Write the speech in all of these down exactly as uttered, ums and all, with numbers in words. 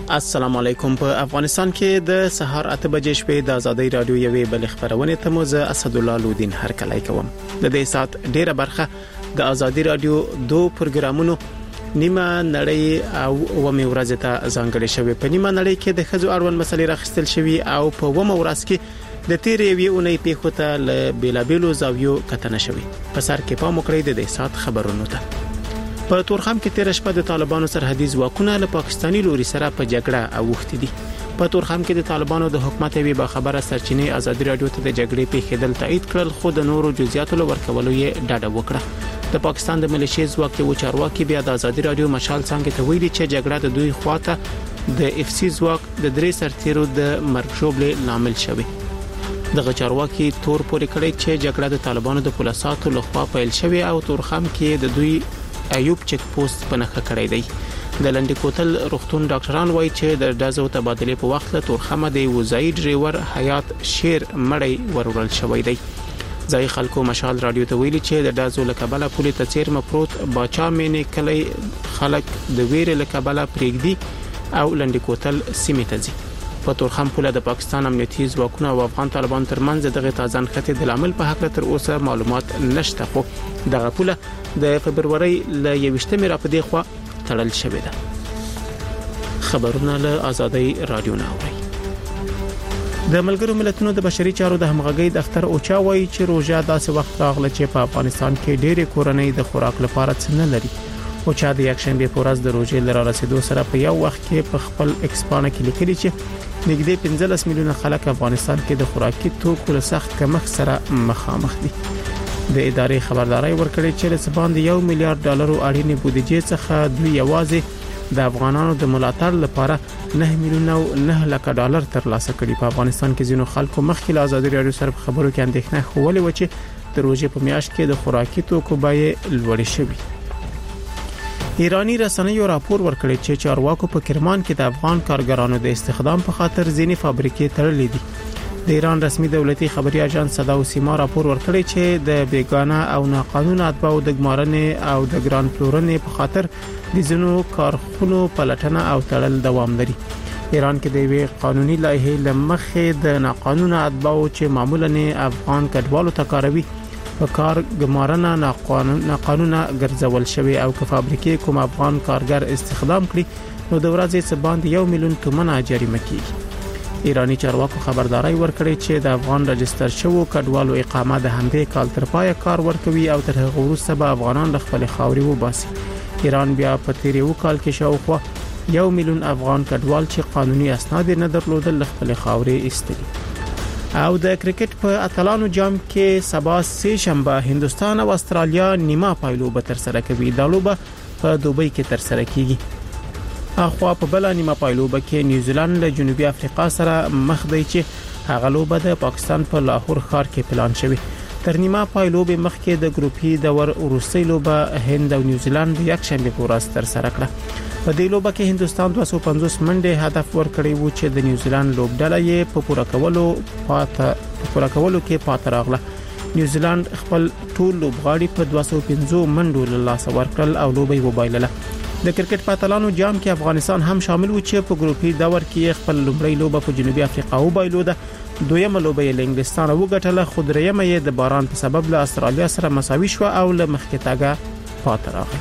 السلام علیکم. په افغانستان کې د سهار اته بجې شپې د ازادي رادیو یوې بل خبرونه ته مو زه اسد الله لودین هر کله کوم. د دې سات ډیره برخه د ازادي رادیو دوه پروګرامونو نیمه نړۍ او ومه ورځ ته ځانګړې شوی. په نیمه نړۍ کې د خزو اړوند مسلې راخستل شوی او په ومه ورځ کې د تیرې وی اونۍ پیښو ته ل بیلابیلو زاویو کتنه شوی. په سر کې پام وکړئ د دې سات خبرونو ته. په تورخم کې تیر شپه د طالبانو سرحدي ځواکونه له پاکستاني لوري سره په جګړه اوښتي دي. په تورخم کې د طالبانو د حکومت وی با خبره سرچینې ازادي رادیو ته د جګړې پیښېدل تایید کړل، خو د نورو جزئیاتو لور کولو یې ډاډه وکړه. د پاکستان د ملیشي ځواک یو چارواکي بیا د ازادي رادیو مشال څنګه ته ویلي چې جګړه د دوی خواته د اف سی ځواک د درې سرتیرو د مرګ شوبلې لامل شوی. دغه چارواکي تور پورې کړی چې جګړه د طالبانو د پولیساتو لخوا پیل شوی او تورخم کې د دوی ایوب چک پوسټ په نخښه کړی دی. د لنډی کوتل روغتون ډاکټران وایي چې د دازو تبادله په وخت له تورخمه دی وزای ډرایور حیات شیر مړی ورورل شوی دی. ځای خلکو مشال رادیو ته ویلي چې د دازو لکبله پولی ته چیر مپروت باچا مینې کلی خلک د ویره لکبله پریګدي او لنډی کوتل سیمه ته ځي. په تورخم پوله د پاکستان امنیتي ځواکونو او افغان طالبان ترمنځ دغه تازان خطي د عمل په حق تر اوسه معلومات نشته، خو دغه پوله د فبرवरी ل یوشتمې را پدې خوا تړل شوې ده. خبرونه له ازادي رادیو نه اوري. د ملګرو ملتونو د بشري چارو د همغږي دفتر اوچا وایي چې روزه داسې وخت راغله چې په افغانستان کې ډېرې کورنۍ د خوراک لپاره څه نه لري. اوچا د یک شنبه په ورځ د روزې لره رسیدو سره په یو وخت کې په خپل ایکسپانه کې لیکلي چې نږدې پنځلس میلیونه خلک افغانستان کې د خوراکي توکو له سخت کمښت سره مخامخ دي. د ادارې خبرداري ورکړې چې له سباند یو میلیارډ ډالر اړینې بودیجې څخه دوی یوازې د افغانانو د ملاتړ لپاره نه میلیونه او نه لک ډالر ترلاسه کړي. په افغانستان کې ځینو خلکو مخکې له ازادي رادیو سره خبرو کې اندېښنه خولې و چې د روزې په میاشت کې د خوراکي توکو بیې لوړې شوې. ایرانی رسنیو راپور ورکړی چې چارواکو په کرمان کې د افغان کارګرانو د استخدام په خاطر ځینې فابریکې تړلې دي. د ایران رسمي دولتي خبري اژانس صدا او سیما راپور ورکړی چې د بیگانه او ناقانونه اتباعو د ګمارنې او د ګران پلورنې په خاطر د ځینو کارخونو پلټنه او تړل دوام لري. ایران کې د یوې قانوني لایحې لمخې د ناقانونه اتباعو چې معمولا افغان کډوالو ته کاروي په کار ګمارنه ناقانونه ګرځول شوی او که فابریکې کوم افغان کارګر استخدام کړي نو د ورځې څخه باندې یو میلیون تومنه جریمه کیږي. ایرانی چارواکو خبرداري ورکړي چې د افغان رجستر شوو کډوالو اقامه د همدې کال تر پای کار ورکوي او تر هغه وروسته به افغانان د خپل خاوري وباسي. ایران بیا په تیر یو کال کې شاوخوا یو میلیون افغان کډوال چې قانوني اسناد نه درلودل خپل خاوري ایستلي. او د کرکټ په اتلانو جام کې سبا سه شنبه هندستان او استرالیا نیمه پایلوبه تر سره کوي. دا لوبه په دوبۍ کې تر سره کیږي. اخوا په بل نیمه پایلوبه کې نیوزیلند له جنوبي افریقا سره مخ دی چې هغه لوبه د پاکستان په لاهور ښار کې پلان شوی. تر نیمه پایلوبه مخکې د ګروپي دور وروستۍ لوبه هند او نیوزیلند یک شنبه په ورځ تر سره کړه. په دې لوبه کې هندستان دوه سوه پنځوس منډه هدف ورکړی و چې د نیوزیلند لوبډله یې په پوره کولو پاته په پوره کولو کې پاتې راغله. نیوزیلند خپل ټول لوبغاړي په دوه سوه پنځوس منډو له لاسه ورکړل او لوبي وبایلله. د کرکټ په اتلانو جام کې افغانستان هم شامل و چې په ګروپي دور کې خپل لومړی لوبه په جنوبي افریقا وبایلوده. دویمه لوبه یې له انګلستان وګټله، خو درېیمه یې د باران په سبب له استرالیا سره مساوي شو او له مخکې تاګه پاتې راغی.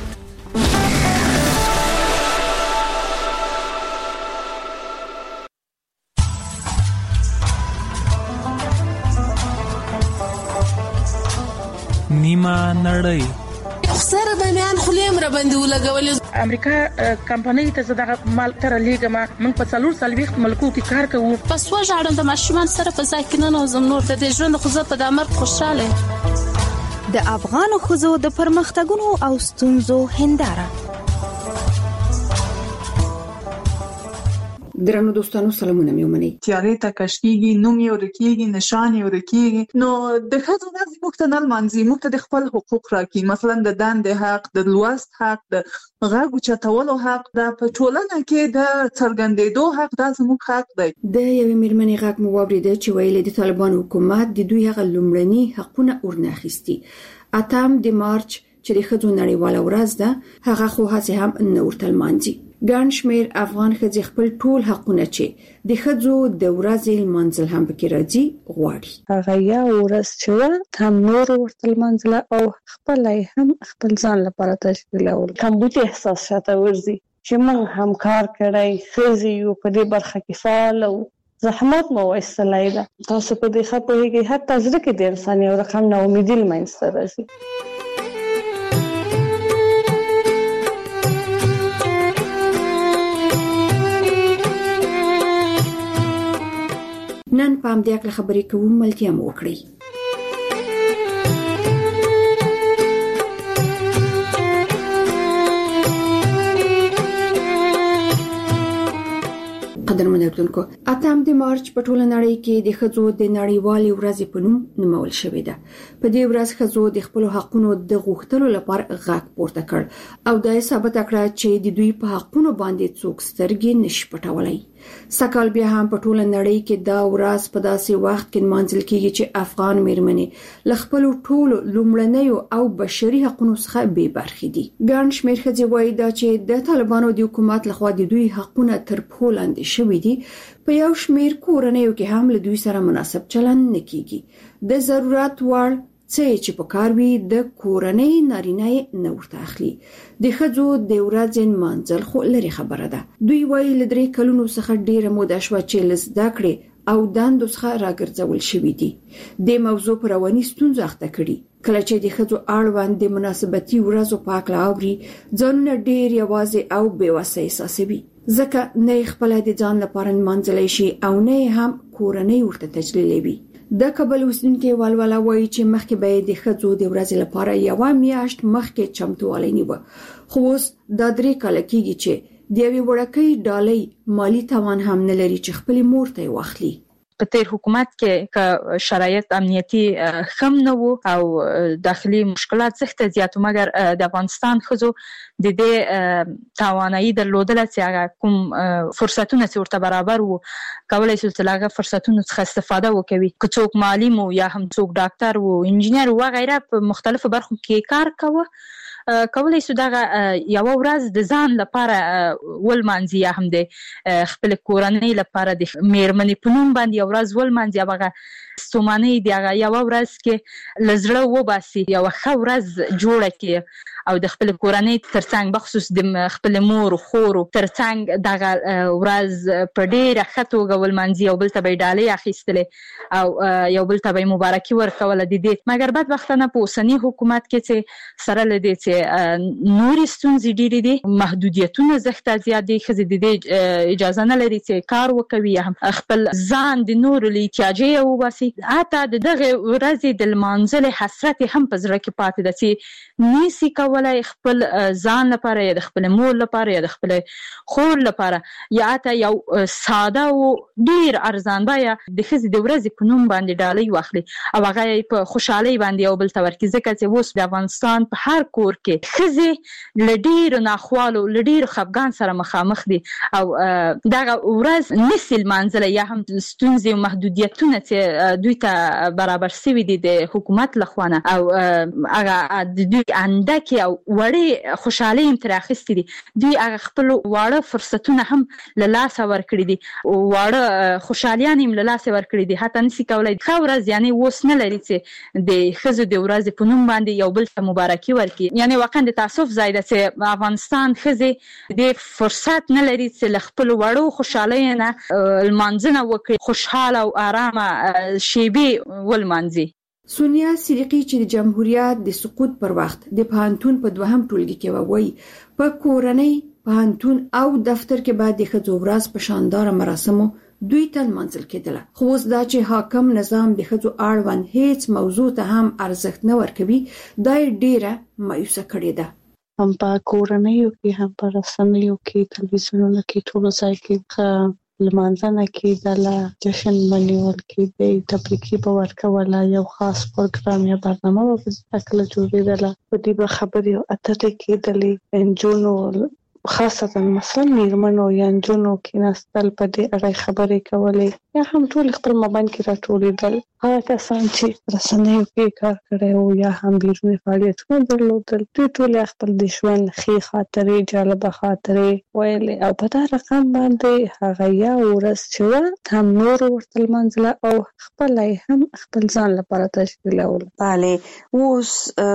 نیمه نړۍ سره د میان خلیم را باندې ولګول. امریکا کمپنۍ ته زړه مال تر لیګما موږ په څلور سلويخت ملکو کې کار کوو. پس وژاړم د ماشومان سره په ځکه نه زم نور د ژوند خو زه په دمر خوشاله. د افغان خوځو د پرمختګونو او ستونزو هنداره. درنو دوستانو سلامونه مې ومنئ. تیارې ته کشکیږي، نوم یې ورکیږي، نشان یې ورکیږي. نو د ښځو د زموږ نه منځي موږ ته د خپل حقوق راکړي، مثلا د دندې حق، د لوست حق، د غږ چتولو حق، د په ټولنه کې د څرګندېدو حق، دا زموږ حق دی. د یوې میرمنې غږ مو واورېده چې ویلي د طالبان حکومت د دوی هغه لومړني حقونه ورناخیستي. اتم د مارچ چې د ښځو نړیواله ورځ ده، هغه خو هڅه هم نه ورته لمانځي. ګڼ شمېر افغان ښځې خپل ټول حقونه چې د ښځو د ورځې لمانځل هم پکې راځي غواړي. هغه یا ورځ چې هم نور ورته لمانځل او خپل هم خپل ځان لپاره تشکیلول. کمبود احساس شاته ورزي چې موږ هم کار کړی ښځې یو په دې برخه کې فعال او زحمت مو وایستلای ده. تاسو په دې خبرېږئ حتی زړه کې د انسان یو رقم نا امیدي لمنځته راځي. نن په همدې اړه خبرې کوو، ملتیا مو وکړئ. قدرمن اوریدونکو، اتم د مارچ په ټوله نړۍ کې د ښځو د نړیوالې ورځې په نوم نومول شوې ده. په دې ورځ ښځو د خپل حقونو د غوښتلو لپاره غږ پورته کړ او دا یې ثابته کړه چې د دوی په حقونو باندې څوک سترګې نشي پټولای. سکهال بیا هم په ټوله نړۍ کې دا ورځ په داسې وخت کې نمانځل کیږي چې افغان میرمنې له خپل ټولو لومړنیو او بشري حقونو څخه بې برخې دي. ګڼ شمېر ښځې وایي دا چې د طالبانو د حکومت لخوا د دوی حقونه تر پښو لاندې شوي دي. په یو شمېر کورنیو کې هم له دوی سره مناسب چلند نه کیږي. د ضرورت وړ څه چې په کار وي د کورنۍ نارینه نه ورته اخلي. د ښځو د ورځې نمانځل خو لري خبره ده. دوی وایي له درې کلونو څخه ډیره موده شوه چې له زده کړې او دندو څخه راګرځول شوي دي. د موضوع پر رواني ستونزو اخته کړي. کله چې د ښځو اړوند د مناسبتي ورځو په اړه اوري، ځانونه ډیر یوازې او بېوسه احساسوي. ځکه نه خپل د ځان لپاره نمانځلی شي او نه هم کورنۍ ورته تجلیلوي. د کابل اوسیدونکي والوالا وایي چې مخکې به د ښځو د ورځې لپاره یوه میاشت مخکې چمتووالی نیوه، خو اوس دا درې کاله کېږي چې د یوې وړکۍ ډالۍ مالی توان هم نه لري چې خپلې مور ته یې واخلي. په تیر حکومت کې که شرایط امنیتي خم نه وو او داخلي مشکلات زښته زیات، مګر د افغانستان ښځو د دې توانایي درلودله چې هغه کوم فرصتونه چې ورته برابر وو کولای شو چې هغه فرصتونو څخه استفاده وکوي. که څوک معلم وو یا هم څوک ډاکټر وو، انجینر وو، غیره په مختلفو برخو کې کار کوه، کولای شو دغه یو ورځ د ځان لپاره ولمانځي یا هم د خپل کورنۍ لپاره د میرمنې په نوم باندې یو ورځ ولمانځي. هغه ستومانۍ د هغه یو ورځ کې له زړه وباسي، یو ښه ورځ جوړه کړي او د خپل کورنۍ ترڅنګ بخصوص د خپل مور او خور ترڅنګ دغه ورځ په ډیره ښه توګه ولمانځي او بل ته به ډالۍ اخیستلې او یو بل ته به مبارکي ورکوله د دې. مګر بدبختانه په اوسني حکومت کې چې سره له دې چې نورې ستونزې ډېرې دي، محدودیتونه زښته زیات دي، ښځې د دې اجازه نه لري چې کار وکوي یا هم خپل ځان د نورو له احتیاجه وباسي. حتی د دغه ورځې د لمانځلې حسرت هم په زړه کې پاتې ده چې نشي کولی خپل ځان لپاره یا د خپل مور لپاره یا د خپل خور لپاره یا حتی یو ساده او ډېر ارزان بیه د ښځې د ورځې په نوم باندې ډالۍ واخلي او هغه یې په خوشحالۍ باندې یو بل ته ورکړي. ځکه چې اوس د افغانستان په هر کور کې ښځې له ډېرو ناخوالو له ډېرو خفګان سره مخامخ دي او دغه ورځ نشي لمانځلی یا هم ستونزې او محدودیتونه چې دوی ته برابر شوي دي د حکومت لخوا نه او هغه د دوی اندکې او وړې خوشحالۍ هم ترې اخیستې دي. دوی هغه خپل واړه فرصتونه هم له لاسه ورکړي دي، واړه خوشحالیان هم له لاسه ورکړي دي. حتی نشي کولی ښه ورځ یعنې اوس نه لري چې د ښځو د ورځې په نوم باندې یو بل ته مبارکي ورکړي. یعنې واقعا د تاسف ځای ده چې افغانستان ښځې د فرصت نه لري چې له خپلو وړو خوشحالیو نه لمانځنه وکړي، خوشحاله او آرامه شیبې ولمانځي. سونیا صدیقی چې د جمهوریت د سقوط پر وخت د پوهنتون په دوهم ټولګي کې وایي په کورنۍ، پوهنتون او دفتر کې باید د ښځو ورځ په شانداره مراسمو دوی ته لمانځل کېدله. خو اوس دا چې حاکم نظام د ښځو اړوند هیڅ موضوع ته هم ارزښت نه ورکوي، دا یې ډیره مایوسه کړې ده. هم په کورنیو کې هم په رسنیو کې تلویزیونونو کې ټولو ځای کې لمانځنه کېدله، جشن بنیول کېدی، تبریکي به ورکوله، یو خاص پروګرام یا برنامه به په دې کله جوړېدله، په دې به خبرې او اترې کېدلې. نجونو خاصتا مثلا میرمنو یا نجونو کېناستل په دې اړه خبرې کولې، یا هم ټول خپل مابین کې راټولېدل. هغه کسان چې رسنیو کې کار کړی او یا هم بیروني فعالیتونه درلودل دوی ټول خپل د ژوند ښې خاطرې جالبه خاطرې ویلې او په دا رقم باندې هغه یا ورځ چې وه هم نور ورته لمانځله او خپل هم خپل ځان لپاره تشکیلول. بله اوس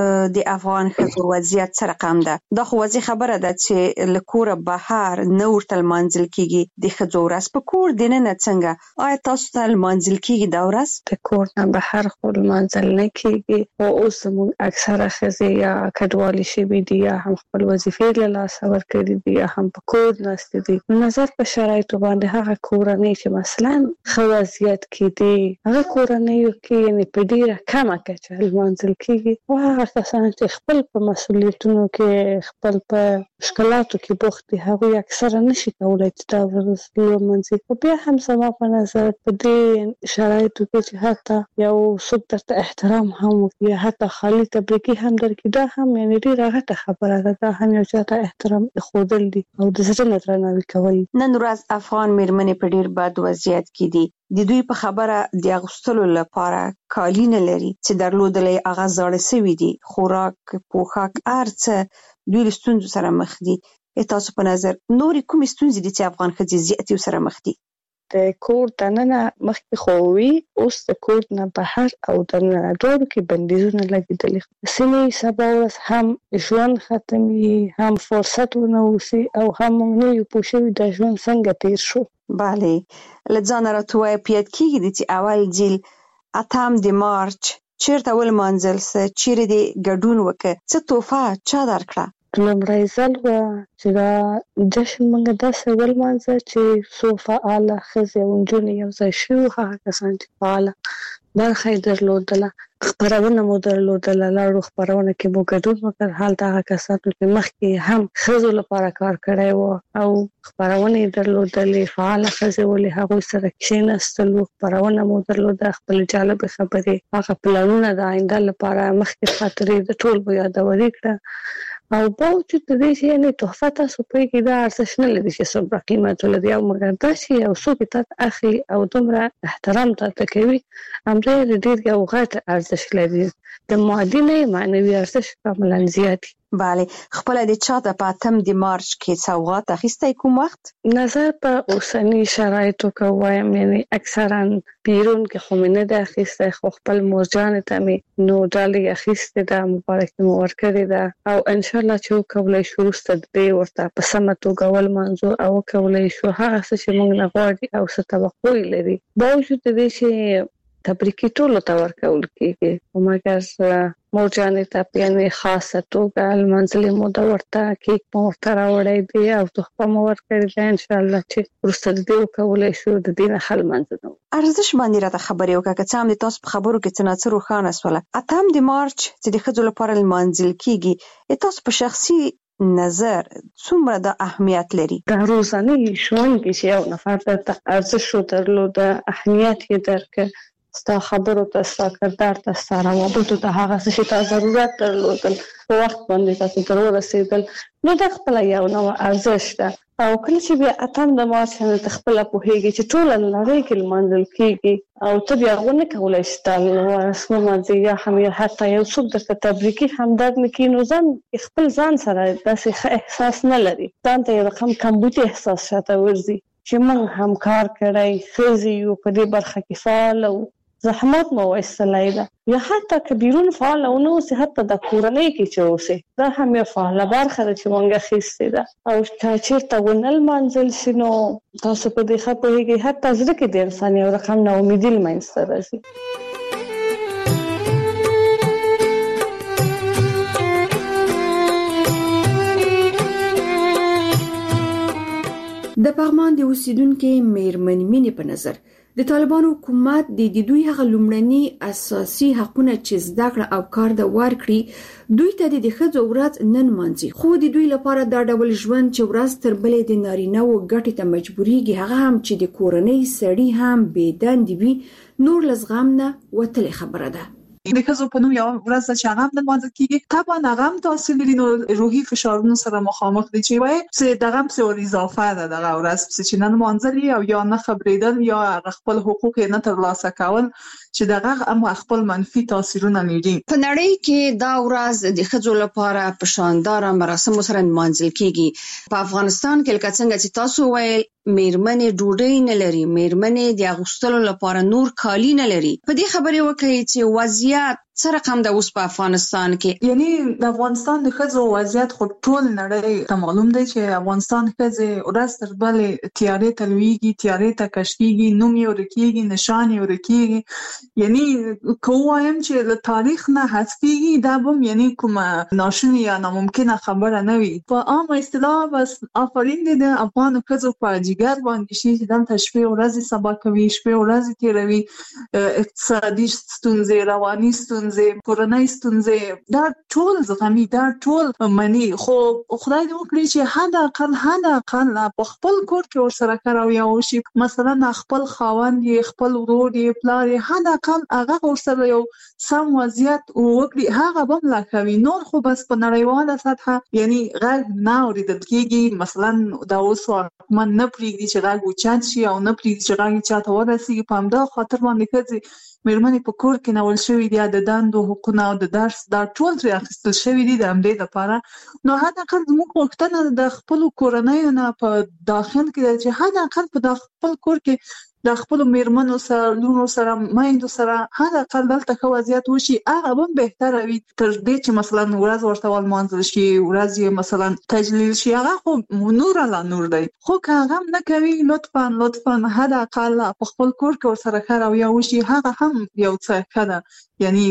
د افغان ښځو وضعیت څه رقم ده؟ دا خو واضح خبره ده چې له کوره بهر نه ورته لمانځل کېږي. د ښځو ورځ په کور دننه څنګه؟ آیا تاسو ته لمانځل کېږي دا ورځ؟ د کور نه بهر خو لمانځل نه کېږي او اوس زموږ اکثره ښځې یا کډوالې شوي دي یا هم خپل وظیفې له لاسه ورکړي دي یا هم په کور ناستې دي. نظر په شرایطو باندې هغه کورنۍ چې مثلا ښه وضعیت کې دي هغه کورنیو کې یعنې په ډېره کمه کچه لمانځل کېږي او هغه کسان چې خپل په مسؤلیتونو کې خپل په مشکلاتو کې بوخت دي هغوی اکثره نشي کولی چې دا ورځ لمانځي. خو بیا هم زما په نظر په دې شرایطو کې چې حتی یو څوک درته احترام هم وکړي یا حتی خالي تبریکي هم درکړي دا هم یعنې ډېره غټه خبره ده. دا هم یو چا ته احترام ایښودل دي او د زړه نه درناوي کول. نن ورځ افغان مېرمنې په ډېر بد وضعیت کې دي. د دوی په خبره د اغوستلو لپاره کالي نه لري چې درلودل یې هغه زاړه سوي دي. خوراک پوښاک هر څه دوی له ستونزو سره مخ دي. تاسو په نظر نورې کومې ستونزې دي چې افغان ښځې زیاتې سره مخ دي؟ د کور دننه مخکې خو وي اوس د کور نه بهر او دننه دواړو کې بندیزونه لګېدلي. ځینې سبا ورځ هم ژوند ختم وي هم فرصت ونه اوسي او هم موږ نه یو پوه شوي دا ژوند څنګه تېر شو. بله له ځانه راته ووایه په یاد کېږي دي چې اول ځل اتم د مارچ چېرته ولمانځل څه چیرې دې ګډون وکړه څه تحفه چا درکړه؟ لومړی ځل وه چې دا جشن موږ داسې ولمانځه چې څو فعاله ښځې او نجونې یو ځای شوي هغه کسان چې فعاله برخه یې درلودله. خپرونه مو درلودله لاړو خپرونه کې مو ګډون وکړ. هلته هغه کسانو چې مخکې هم ښځو لپاره کار کړی و او خپرونه یې درلودلې فعاله ښځې ولې هغوی سره کښېنستلو خپرونه مو درلوده خپل جالبې خبرې هغه پلانونه د آینده لپاره مخکې خاطرې د ټول به یادوري کړه او باوجود د دې چې یعنې تحفه تاسو پوهېږئ دا ارزښت نه لري چې څومره قیمت ولري او مګر دا چې یو څوک یې تا ته اخلي او دومره احترام تا ته کوي همدا یې ډېر یو غټ ارزښت لري. د مادي نه یې معنوي ارزښت کاملا زیات. بله خپله د چا ته په اتم د مارچ کې سوغات اخیستی کوم وخت؟ نظر په اوسني شرایطو کې وایم یعنې اکثرا بیرون کې خو مې نه ده اخیستی خو خپل مورجانې ته مې نو ډالۍ اخیستې ده مبارکي مې ورکړې ده او انشاءالله چې وکولی شو وروسته د دې ورته په سمه توګه ولمانځو او وکولی شو هغه څه چې موږ نه غواړي او څه توقع یې لري باوجود د دې چې تبریکي ټولو ته ورکول کېږي خو مګر مورجانې ته په یعنې خاصه توګه لمانځلې مو ده ورته کیک مو ورته راوړی دی او تحفه مو ورکړې ده انشاءالله چې وروسته د دې وکولی شو د دې نه ښه لمانځنه وکړو. ارزش باندې راته خبرې وکړه که څه هم د تاسو په خبرو کې څه ناڅه روښانه شوله. اتم د مارچ چې د ښځو لپاره لمانځل کېږي تاسو په شخصي نظر څومره د اهمیت لري؟ د روزانه ژوند کې چې یو نفر درته ارزښت درلوده اهمیت یې درکړه ستا خبرو ته ستا کردار ته ستا روابطو ته هغه څه چې تا ضرورت درلودل په وخت باندې تاسو ته ورسېدل نو دا خپله یو نوع ارزښت ده او کله چې بیا اتم د مارچ نه ته خپله پوهېږي چې ټوله نړۍ کې لمانځل کېږي او ته بیا ونه کولی شې ستا ورځ ومانځې یا هم حتی یو څوک درته تبریکي همدرد نه کړي نو ځان خپل ځان سره داسې ښه احساس نه لري ځان ته یو رقم کمبودي احساس شاته ورځي چې موږ هم کار کړی ښځې یو په دې برخه کې فعاله وو زحمت مو وایستلی ده یا حتی که بیرون فعاله ونه اوسې حتی د کورنۍ کې چې اوسې دا هم یو فعاله برخه ده چې موږ اخیستې ده او که چېرته ونه لمانځل شي نو تاسو په دې ښه پوهېږئ حتی زړه کې د انسان یو رقم ناامیدي له منځته راځي. د پغمان د اوسیدونکو مېرمنې مینې په نظر د طالبانو حکومت د دوی هغه لومړني اساسي حقونه چې زده کړه او کار د ورکړي دوی ته د ښځو ورځ نن مانځي خو د دوی لپاره دا ډول ژوند چې ورځ تر بلې د نارینه و ګټې ته مجبورېږي هغه هم چې د کورنۍ سړي هم بې دندې وي نور له زغم نه وتلې خبره ده. د ښځو په نوم یو ورځ چې هغه هم نمانځل کیږي طبعا هغه هم تاثیر لري نو روحي فشارونو سره مخامخ دي چې وایي چې دغه هم څه اضافه ده دغه ورځ چې نه نمانځل او یا نه خبرېدل یا خپل حقوق نه ترلاسه کول چې دغه هم خپل منفي تاثیرونه لري. په نړۍ کې دا ورځ د ښځو لپاره په شاندار مراسمو سره نمانځل کیږي. په افغانستان کې لکه څنګه چې تاسو ویل میرمنې ډوډۍ نه لري، میرمنې د اغوستلو لپاره نور کالي نه لري. په دې خبرې وکړئ چې وضعیت څه رقم ده اوس په افغانستان کې؟ یعنی د افغانستان د ښځو وضعیت خو ټول نړۍ ته معلوم دی چې افغانستان ښځې ورځ تر بلې تیارې ته لویږي، تیارې ته کش کېږي، نوم یې ورکېږي، نشان یې ورکېږي. یعنی که ووایم چې له تاریخ نه حذفېږي دا به یعنی کومه ناشونې یا ناممکنه خبره نه وي. په عامه اصطلاح بس آفرین دی د افغانو ښځو په جګر باندې شي چې دلته شپې ورځې سبا کوي، شپې ورځې تېروي، اقتصادي ستونزې، رواني ستونزې، کورنۍ ستونزې دا ټول زغمي، دا ټول مني. خو خدای دې وکړي چې حد اقل حد اقل په خپل کور کې ورسره کار او یا وشي، مثلا خپل خاوند یې، خپل ورور یې، پلار یې، حد اقل هغه ورسره یو سم وضعیت وکړي، هغه به ملا کوي. نور خو بس په نړیواله سطحه یعنی غږ نه اورېدل کېږي. مثلا دا اوس حکومت نه پرېږدي چې غږ اوچت شي او نه پرېږدي چې غږ چاته ورسېږي. په همدغه خاطر باندې ښځې میرمنې په کور کې نول شوي دي، د دندو حقونه او د درس دا ټول ترې اخیستل شوي دي د همدې لپاره. نو حد اقل زموږ غوښتنه د خپلو کورنیو نه په داخل کې ده چې حد اقل په خپل کور کې د خپلو میرمنو سره، لونو سره، میندو سره حد اقل دلته ښه وضعیت وشي، هغه به بهتره وي تر دې چې مثلا ورځ ورته ولمانځل شي، ورځ یې مثلا تجلیل شي. هغه خو نور لا نور دی. خو که هغه هم نه کوي لطفا لطفا حد اقل په خپل کور کې ورسره ښه رویه وشي، هغه هم یو څه ښه ده، یعنی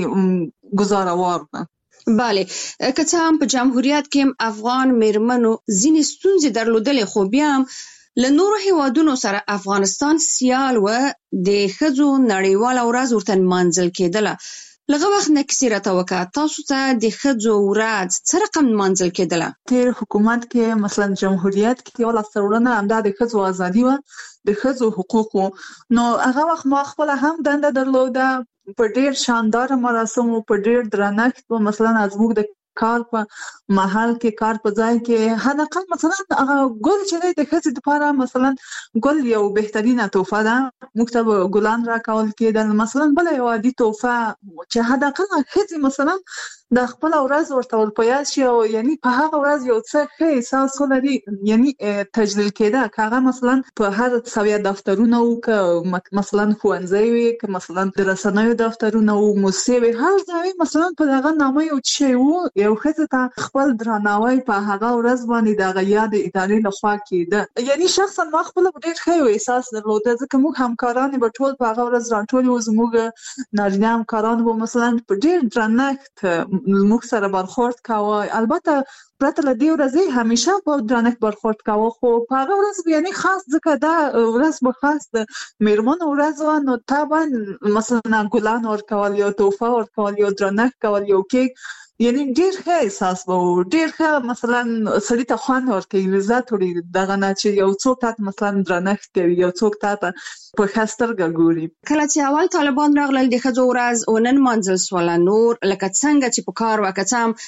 ګزاروار ده. بله، که څه هم په جمهوریت کې افغان میرمنو ځینې ستونزې درلودلې، خو بیا هم له نورو هیوادونو سره افغانستان سیال و، د ښځو نړیواله ورځ ورته نمانځل کېدله. لږ وخت نه کیسې راته وکړه، تاسو ته د ښځو ورځ څه رقم نمانځل کېدله؟ تېر حکومت کې مثلا جمهوریت کې یو لاسته راوړنه همدا د ښځو ازادي وه، د ښځو حقوق وو. نو هغه وخت ما خپله هم دنده درلوده، په ډېر شانداره مراسمو، په ډېر درنښت و. مثلا زموږ د کار په محل کې، کار په ځای کې حد اقل مثلا هغه ګل چې دی د ښځې دپاره، مثلا ګل یو بهترینه تحفه ده، موږ ته به ګلان راکول کېدل. مثلا بله یو عادي تحفه چې حد اقل ښځې مثلا د خپله ورځ ورته ورپه یاد شي او یعنی په هغه ورځ یو څه ښه احساس ولري، یعنی تجلیل کېده. که هغه مثلا په هر سویه دفترونه وو، که مثلا ښوونځی وي، که مثلا د رسنیو دفترونه وو، موسسې وي، هر ځای مثلا په دغه نامه یو شی وو، یو ښځې ته خپل درناوی په هغه ورځ باندې د هغه یاد ادارې لخوا کېده. یعنی شخصا ما خپله ډېر ښه یو احساس درلوده، ځکه موږ همکارانې به ټول په هغه ورځ راټولې وو. زموږ نارینه همکاران به مثلا په ډېر درنښت موږ سره برخورد کاوه. البته پرته له دې ورځې همیشه په درنښت برخورد کاوه، خو په هغه ورځ یعنی خاص ځکه دا ورځ به خاص د میرمنو ورځ وه، نو طبعا مثلا ګلان ورکول، یو تحفه ورکول، یو درنښت کول، یو کیک، یعنی ډېر ښه احساس به و. ډېر ښه مثلا سړي ته خوند ورکوي، لذت وړي دغه نه چې یو څوک تا ته مثلا درنښت کوي، یو څوک تا ته په ښه سترګه ګوري. کله چې اول طالبان راغلل د ښځو ورځ ونه نمانځل سوله، نور لکه څنګه چې په کار وه، که څه هم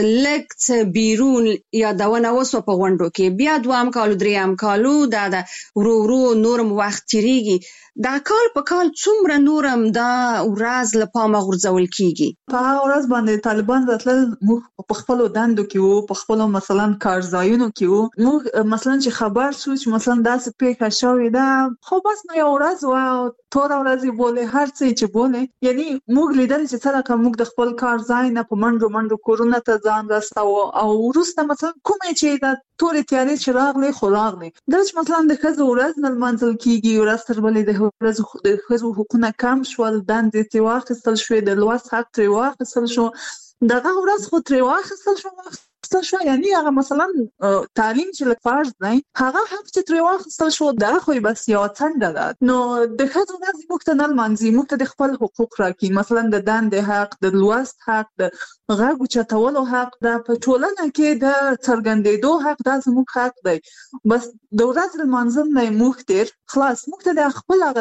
لږ څه بیرون یادونه وسوه په غونډو کې، بیا دوهم کال و درېیم کال دا ده ورو ورو نورم وخت تېرېږي. دا کال په کال څومره نورم دا ورځ له پامه غورځول کېږي؟ په هغه ورځ باندې طالبان راتلل، موږ په خپلو دندو کې وو، په خپلو مثلا کارځایونو کې وو. موږ مثلا چې خبر شو چې مثلا داسې پېښه شوې ده، خو بس نو یو ورځ وه، توره ورځ یې بولې، هر څه چې بولې، یعنی موږ لیدل چې څه رقم موږ د خپل کار ځای نه په منډو منډو کورونو ته ځان رسوو، او وروسته مثلا کومې چې د تورې تیارې چې راغلې خو راغلې. دا چې مثلا د ښځو ورځ نه لمانځل کېږي، ورځ تر بلې د ښځو حقونه کم شول، دندې ترې واخیستل شوې، د لوست حق ترې واخیستل شو، دغه ورځ خو ترې واخیستل شو واخیستل شو یعنی هغه مثلا تعلیم چې لږ فرض دی، هغه هم چې ترې واخیستل شو، دغه خو بس یوه څنډه ده. نو د ښځو ورځ موږ ته نه لمانځي، موږ ته د خپل حقوق راکړي، مثلا د دندې حق، د لوست حق، د غږ اوچتولو حق، دا په ټولنه کې د څرګندېدو حق، دا زموږ حق دی. بس د ورځ لمانځل نه موږ تېر خلاص، موږ ته د خپل هغه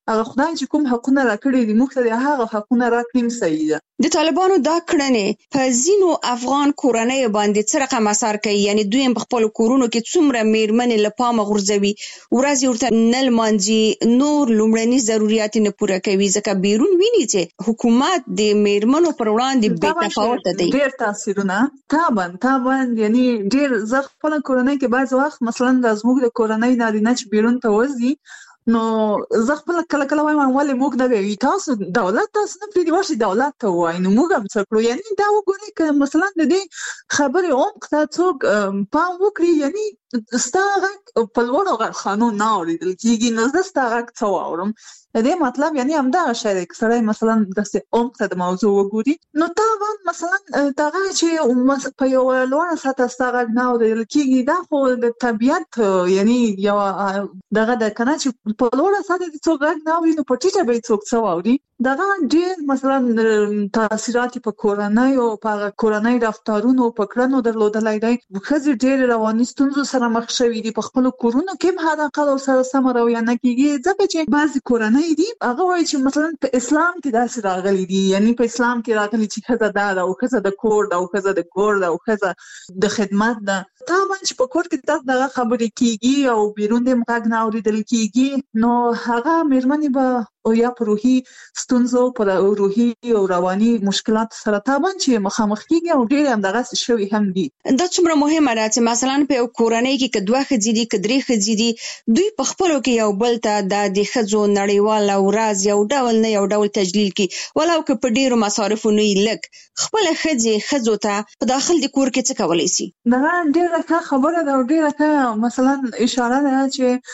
هغه خدای چې کوم حقونه راکړي دي موږ ته هغه حقونه راکړي صحیح ده. د طالبانو دا کړنې په ځینو افغان کورنۍ باندې څه رقم اثر کوي؟ یعنی دوی په خپل کورونو کې څومره میرمنې له پامه غورځوي، ورځ ورته نل مانځي، نور لومړني ضرورت نه پوره کوي، ځکه بیرون ویني چې حکومت د میرمنو پر وړاندې بې تفاوته دی. ډېر تاثیرونه تابن تابن یعنی ډېر زه خپل کورنۍ کې بعض وخت مثلا د زموږ د کورنۍ نارینه چې بیرون ته وځي نو زه خپل کله کله وایم ولې موږ نه وی تاسو دولت تاسو نه پریدي ورشي دولت ته وای نو موږ هم څه کړو. یعنی دا وګورئ که مثلا د دې خبرې عمق ته څوک پام وکړي یعنی ستا غږ په لوړو غرخانو نه اورېدل کېږي نو زه ستا غږ څه واورم. د دې مطلب یعنی همدغه شی دی که سړی مثلا داسې عمق ته د موضوع وګوري نو طبعا مثلا دغه چې په یوه لوړه سطحه ستا غږ نه اورېدل کېږي دا خو د طبیعت یعنی یوه دغه ده که نه چې په لوړه سطحه دې څوک غږ نه اوري نو په ټیټه به یې څوک څه واوري. دغه ډېر مثلا تاثیرات په کورنۍ او په کورنۍ رفتارونو په کړنو درلودلی دی. ښځې ډېرې رواني ستونزو سره مخ شوي دي، په خپلو کورونو کې هم حداقل ورسره سمه رویه نه کېږي ځکه چې بعضې کورنۍ دي هغه وایي چې مثلا په اسلام کې داسې راغلي دي، یعنی په اسلام کې راغلي چې ښځه دا ده او ښځه د کور ده او ښځه د کور ده او ښځه د خدمت ده. طبعا چې په کور کې تاسو دغه خبرې کېږي او بیرون دې هم غږ نه اورېدل کېږي نو هغه مېرمنې به او یا په روحي ستونزو په روحي او رواني مشکلات سره طبعا چې مخامخ کېږي او ډېرې همدغسې شوي هم دي. دا څومره مهمه ده چې مثلا په یو کورنۍ کې که دوه ښځې دي که درې ښځې دي دوی په خپلو کې یو بل ته دا د ښځو نړیواله ورځ یو ډول نه یو ډول تجلیل کړي ولو که په ډېرو مصارفو نه وي لږ خپله ښځې ښځو ته په داخل د کور کې څه کولی سي؟ دغه ډېره ښه خبره ده او ډېره ښه مثلا اشاره ده چې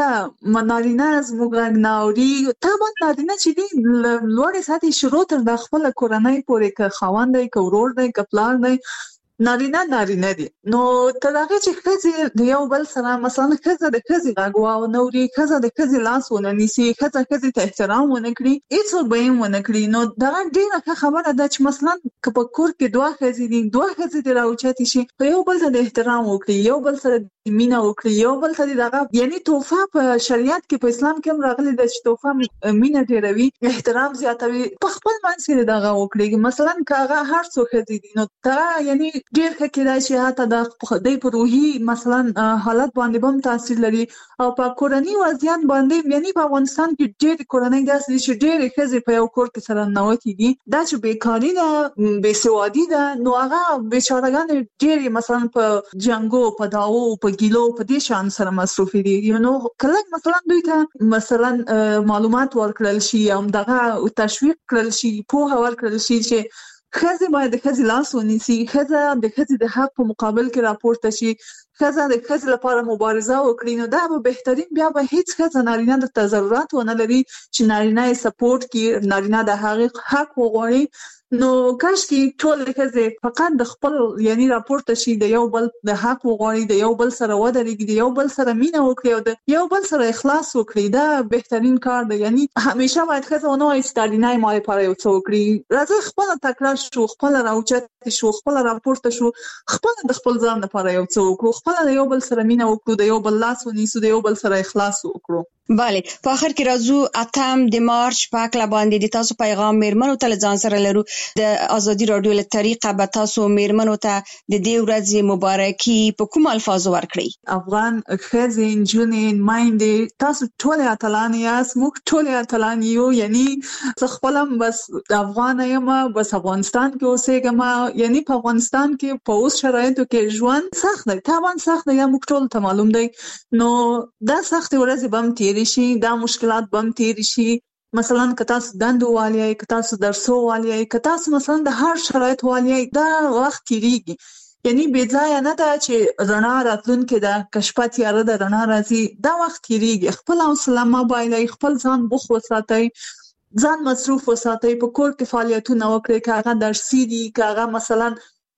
که نارینه زموږ غږ نه اوري طبعا نارینه چې دي لوړې سطحې شروع تر د خپله کورنۍ پورې که خاوند دی که ورور دی که پلار دی نارینه نارینه دي نو تر هغې چې ښځې د یو بل سره مثلا ښځه د ښځې غږ واوري، ښځه د ښځې لاس ونه نیسي، ښځه ښځې ته احترام ونه کړي، هېڅوک به یې هم ونه کړي. نو دغه ډېره ښه خبره ده چې مثلا که په کور کې دوه ښځې دي دوه ښځې دې راوچتې شي په یو بل ته د احترام وکړي، یو بل سره مینه وکړي، یو بل ته دغه یعنی تحفه په شریعت کې په اسلام کې هم راغلي ده چې تحفه مینه ډېروي، احترام زیاتوي. په خپل منځ کې دغه وکړي مثلا که هغه هر څو ښځې دي نو دغه یعنی ډېر ښه کېدای شي حتی د دوی په روحي مثلا حالت باندې به هم تاثیر لري او په کورني وضعیت باندې. یعنی په افغانستان کې ډېرې کورنۍ داسې دي چې ډېرې ښځې په یو کور کې سره ننوتې دي دا چې بیکاري ده بېسوادي ده نو هغه بېچارهګانې ډېرې مثلا په جنګو په دعوو په ګیلو په دې شان سره مصروفې دي. نو کله مثلا دوی ته مثلا معلومات ورکړل شي او دغه تشویق کړل شي پوهه ورکړل شي چې ښځې باید د ښځې لاس ونیسي، ښځه د ښځې د حق په مقابل کې راپورته شي، ښځه د ښځې لپاره مبارزه وکړي نو دا به بهترین بیا به هیڅ ښځه نارینه درته ضرورت ونه لري چې نارینه یې سپورټ کړي، نارینه د هغې حق وغواړي. نو کاشکې ټولې ښځې فقط د خپل یعنی راپورته شي د یو بل د حق وغواړي، د یو بل سره ودرېږي، د یو بل سره مینه وکړي او د یو بل سره اخلاص وکړي. دا بهترین کار دی. یعنی همیشه باید ښځه ونه وایي چې نارینه یې ما لپاره یو څه وکړي، راځئ خپله تکړه شو، خپله راوچتې شو، خپله راپورته شو، خپله د خپل ځان لپاره یو څه وکړو، خپله د یو بل سره مینه وکړو، د یو بل لاس ونیسو، د یو بل سره اخلاص وکړو. بله په آخر کې راځو اتم د مارچ په هکله باندې د تاسو پیغام میرمنو ته له ځان سره لرو. د ازادي راډیو له طریقه به تاسو میرمنو ته د دې ورځې مبارکي په کوم الفاظو ورکړئ؟ افغان ښځې نجونې میندې تاسو ټولې اتلانې یاست، موږ ټولې اتلانې یو. یعنی زه خپله هم بس افغانه یم، بس افغانستان کې اوسېږم. یعنی په افغانستان کې په اوس شرایطو کې ژوند سخت دی، طبعا سخت دی، یا موږ ټولو ته معلوم دی. نو دا سختې ورځې به هم تېرې شي، دا مشکلات به هم تېرې شي. مثلا که تاسو دندو والیئ، که تاسو درسو والیئ، که تاسو مثلا د هر شرایط والیئ، دا وخت تېرېږي. یعنی بې ځایه نه ده چې رڼا راتلونکې ده، که شپه تیاره ده رڼا راځي، دا وخت تېرېږي. خپل حوصله مه بایلئ، خپل ځان بوخت وساتئ، ځان مصروف وساتئ، په کور کې فعالیتونه وکړئ، که هغه درسي دي، که هغه مثلا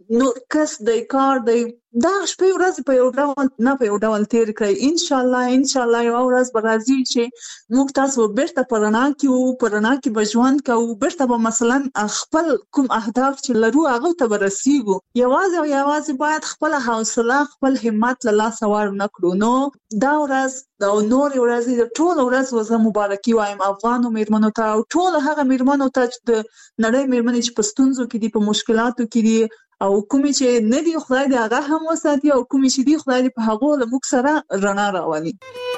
نور کس د کار د دا شپه ورځ په یو ډول نه په یو ډول تیر کړئ. ان شاء الله ان شاء الله یو ورځ به راځي چې موږ تاسو بیرته پرانا کیو پرانا کې بجوان کوو بیرته به مثلا خپل کوم اهداف چې لرو هغه ته ورسیږو. یوازې او یوازې باید خپل حوصله خپل همت له لاسه ور نه کړو. نو دا ورځ دا نور ورځ د ټول ورځ وزه مبارکي وایم افغان میرمنو ته او ټول هغه میرمنو ته چې د نړۍ میرمنې چې په ستونزو کې دي په مشکلاتو کې دي او کومې چې نه دی خدای دې هغه هم وساتي او کومې چې دی خدای دې په هغه له موږ سره رڼا راولي.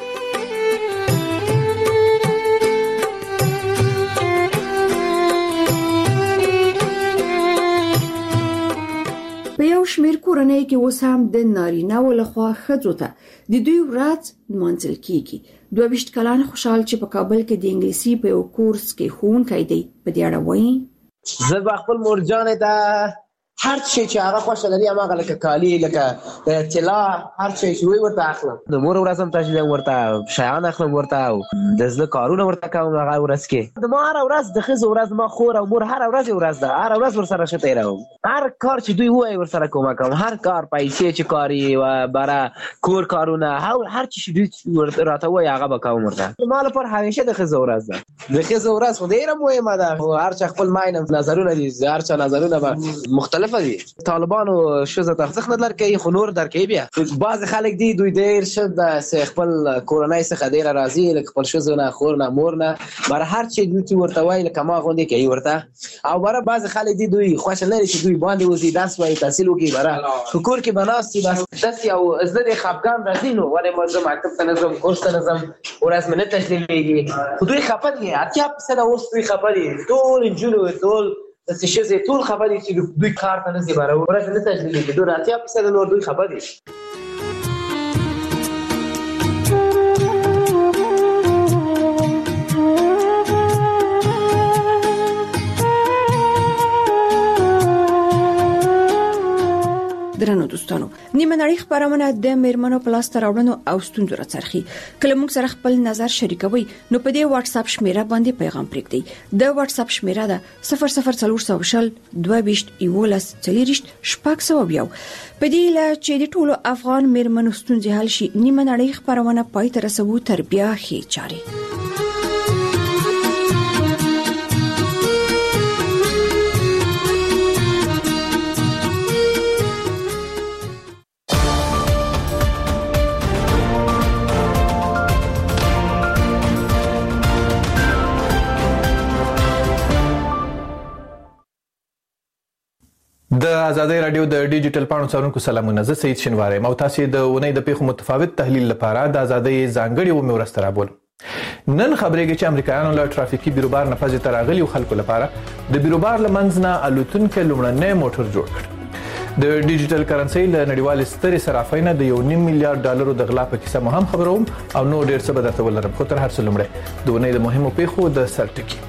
په یو شمېر کورنۍ کې اوس هم د نارینه‌و لخوا ښځو ته د دوی ورځ نمانځل کیږي. دوه ویشت کلن خوشحال چې په کابل کې د انګلیسي په یو کورس کې ښوونکی دی په دې اړه وایي زه به خپل مورجانې ته هر شي چې هغه خوښه لري هغه لکه کالي لکه طلا هر شي چې وي ورته اخلم. د مور ورځ هم تشویق ورته شیان اخلم ورته او د زړه کارونه ورته کوم هغه ورځ کې. د ما هر ورځ د ښځو ورځ ما خور او مور هر ورځ ورځ ده هر ورځ ورسره ښه تېروم. هر کار چې دوی وایي ورسره کومک کوم. هر کار پیسې چې کاري و بره کور کارونه هر چی چې دوی راته وایي هغه به کوم ورته. ما لپاره همیشه د ښځو ورځ ده. د ښځو ورځ خو ډېره مهمه ده. هر چا خپل ماین نظرونه دي هر چا نظرونه مختلف دي. طالبانو شوزه تخصیص نه لري خو نور درکې بیا بعض خلک دي دوی ډېر شد خپل کورنۍ څخه ډېر راضي لکه خپل شوزه نه خور نه مور نه بر هر چی دوی چې ورته وایي لکه ما غوندې کوي ورته. او بر بعض خلک دي دوی خوښ لري چې دوی باندې وزي داس وایي تحصیل وکړي بر کور کې بناستي بس داس یو زړه خفګان راځي نو ولې موږ مکتب ته نظم کورس ته نظم ورځ منه تشلیلېږي خو دوی خپه دي اتیا په سره اوس دوی خپه دي ټول جلو ټول د څه ټول خبرې چې دوی کار ته نه زی باره ورته نه تجلیل دي دوی راتیا په سره نور دوی خبرې. درنو دوستانو نیمه نړۍ خبرونه د میرمنو په لاس راوړنو او ستونزو راڅرخي. کله موږ سره خپل نظر شریکوي نو په دې واتس اپ شمیره باندې پیغام پرېږدئ. د واتس اپ شمیره ده صفر صفر څلور شل دوه ویشت یولس څلوېښت شپږ سوه یو. په دې لا چې د ټولو افغان میرمنو ستونزې حل شي نیمه نړۍ خبرونه پای ته رسوو تر بیا ښې چارې. د ازادۍ رادیو د ډیجیټل پاڼو څارونکو سلامونه. زه سید شینواری او تاسو د اونۍ د پیښو متفاوت تحلیل لپاره د ازادۍ ځانګړي و مې ورسته رابول. نن خبرېږي چې امریکایانو له ټرافیکي بیروبار نه فاز ته راغلي خلکو لپاره د بیروبار لمنځ نه الوتونکو لومړنی موټر جوړ کړ. د ډیجیټل کرنسي له نړیوال سترې صرافۍ نه د یو نیم میلیارډ ډالرو د غلا په کیسه مو هم خبروم او نو ډېر څه به درته ولرم. خو تر هر څه لومړی د اونۍ د مهمو پیښو د سرټکی.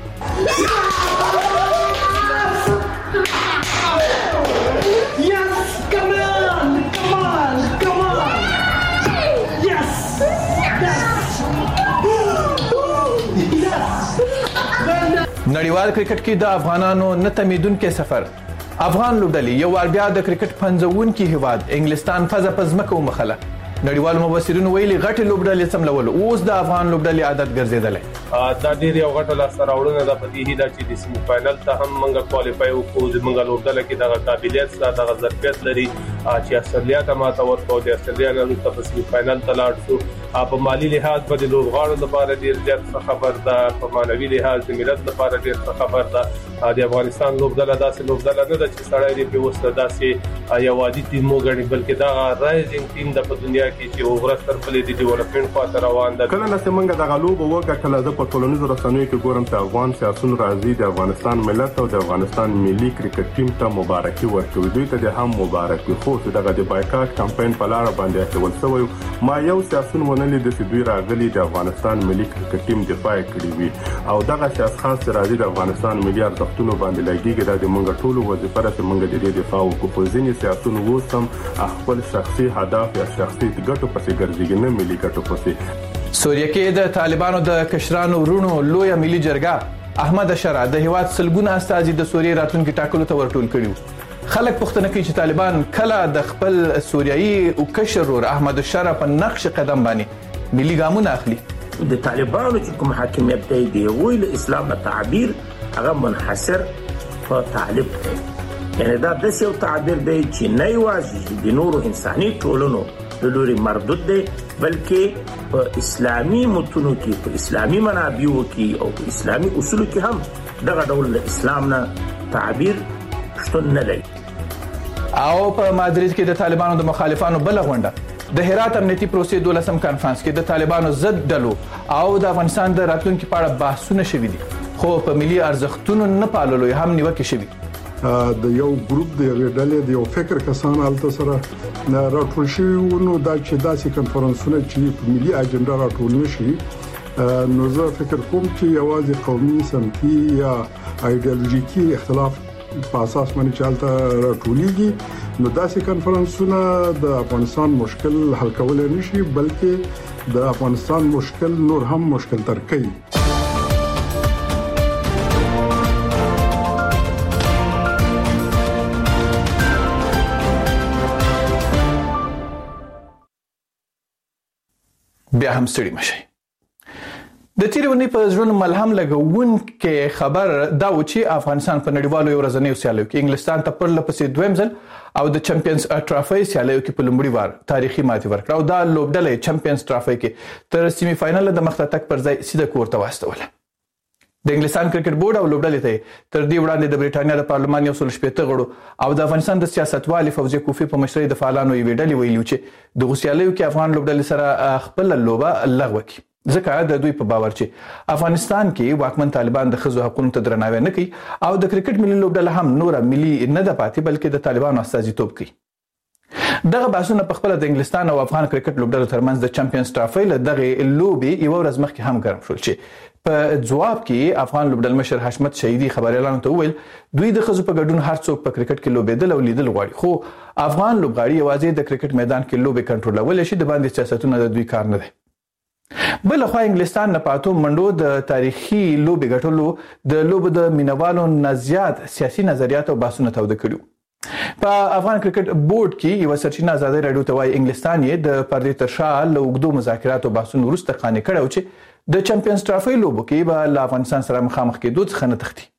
نړیوال کرکټ کې د افغانانو نه تمیدونکو سفر. افغان لوبډلې یو وار بیا د کرکټ پنځونکي هیواد انګلستان فاز په ځمکه ومخله. نړیوال مبصرینو ویلي غټي لوبډلې سملول اوس د افغان لوبډلې عادت ګرځیدلې. دا ډیر یو غټه لاسته راوړنه ده په دې هیله چې د سیمه فائنل ته هم موږ کوالیفای وکړو. د موږ لوبډله کې د قابلیت سره د ظرفیت لري چې استرالیا ته ماته ورکړو. د استرالیا نه وروسته په سیمه فائنل ته لاړ شو. په مالی لحاظ به د لوبغاړو لپاره ډیر زیات خبر ده. په معنوي لحاظ د ملت لپاره ډیر خبر ده. د افغانستان لوبډله داسې لوبډله نه ده چې سړی دې په وسته داسې یو عادي ټیم وګڼي بلکې دا رایزینګ ټیم د په دنیا کې چې وګړه تر بلې د ډیولپمنٹ خاطر روان ده. کله نه څنګه د غلوب وګټل د په ټولنیزو رسنیو کې ګورم چې افغان سیاسيون راځي د افغانستان ملت او د افغانستان ملي کرکټ ټیم ته مبارکي ورکوي. دوی ته هم مبارکي خو دغه د بایکاټ کمپاین په لار باندې اچول شوی. ما یو سیاسيون ونلې د دوی راغلي د افغانستان ملي کرکټ ټیم دفاع کړی وي او دغه شخص خاص راځي د افغانستان ملي ارزښتونو باندې لګیږي. د موږ ټولو وظیفه ده چې موږ د دې دفاع وکړو. په ځینې سیاسيون وسم خپل شخصي هدف یا شخصي ګټو پسې ګرځي نه ملي ګټو پسې. سوریه کې د طالبانو د کشرانو ورونو لوی ملي جرګه احمد اشرا د هیواد سلګونه استازي د سوریه راتلونکي ټاکلو ته ورټول کړیو. خلک پوښتنه کوي چې طالبان کله د خپل سوریایي او کشر ور احمد الشرف په نقش قدم باندې ملي ګامونه اخلي. د طالبانو چې کوم حاکمیت دی دی ویل اسلام تعبیر هغه منحصر په طالب دی، یعنی دا د یو تعبیر دی چې نه یوازې د نورو انساني ټولنو د لوري مردود دی بلکې په اسلامي متونو کې په اسلامي منابعو کې او په اسلامي اصولو کې هم دغه ډول د اسلام نه تعبیر شتون نه لري. او په مادرید کې د طالبانو د مخالفانو بل غونډه د هرات امنیتي پروسې دولسم کانفرنس کې د طالبانو ضد ډلو او د افغانستان د راتلونکي په اړه بحثونه شوي دي، خو په ملي ارزښتونو نه پاللو هم نیوکې شوي. د یو ګروپ د ډلې د یو فکر کسان الته سره راټول شوي وو، نو دا چې داسې کنفرانسونه چې په ملي اجنډا راټول نشي، نو زه فکر کوم چې یوازې قومي سمتي یا ایدئولوژیکي اختلاف په اساس باندې چالتہ راټولېږي، نو داسې کنفرانسونه د افغانستان مشکل حل کولای نشي بلکې د افغانستان مشکل نور هم مشکل تر کوي. بیا هم ستړي مشي. د تیرې ونې په ژوند ملهم لګون خبر دا و چې افغانستان په نړیوالو ورځنیو سیالیو کې انګلستان ته پرله پسې دویم ځل او د چمپیونز ټرافي سیالیو کې په لومړي وار تاریخي ماتې ورکړه او دا لوبډله چمپیونز ټرافي کې تر سیمي فائنل د مخ ته تک پر ځای سیده کور ته واستوله. د انګلستان کرکټ بورډ او لوبډلې ته تر دې وړاندې د بریټانیا د پارلمان یو سل شپږ غړو او د افغانستان د سیاستوالي فوزي کوفي په مشرۍ د فعالانو یې ویډلې ویلو چې د غوسیالیو کې افغان لوبډلې سره خپل لوبه لغوه کړي، ځکه د دوی په باور چې افغانستان کې واکمن طالبان د ښځو حقوقو ته درناوی نه کوي او د کرکټ ملي لوبډله هم نور ملي نه ده پاتې بلکې د طالبانو استازیتوب کوي. دغه بحثونه په خپل د انګلستان او افغان کرکټ لوبډلو ترمنځ د چمپیونز ټرافي له دغه لوبي یو ورځ مخکې هم ګرم شول چې په جواب کې افغان لوبډل مشر حشمت شهیدي خبريالانو ته وویل دوی د ښځو په ګډون هر څوک په کرکټ کې لوبېدل او لیدل غواړي، خو افغان لوبغاړي یوازې د کرکټ میدان کې لوبې کنټرولول شي، د باندې سیاستونه د دوی کار نه دی. بل خو انګلستان نه پاتو منډو د تاریخي لوبې ګټلو د لوبو د مینوالو نه زیات سیاسي نظریات او بحثونه توده کړو. په افغان کرکټ بورډ کې یو سرچینه آزادۍ رادیو ته وايي انګلستان یې د پردې تر شا له اوږدو مذاکراتو بحثونو وروسته قانع کړی چې د چمپیونز ټرافي لوبو کې به له افغانستان سره مخامخ کېدو څخه نه تښتي.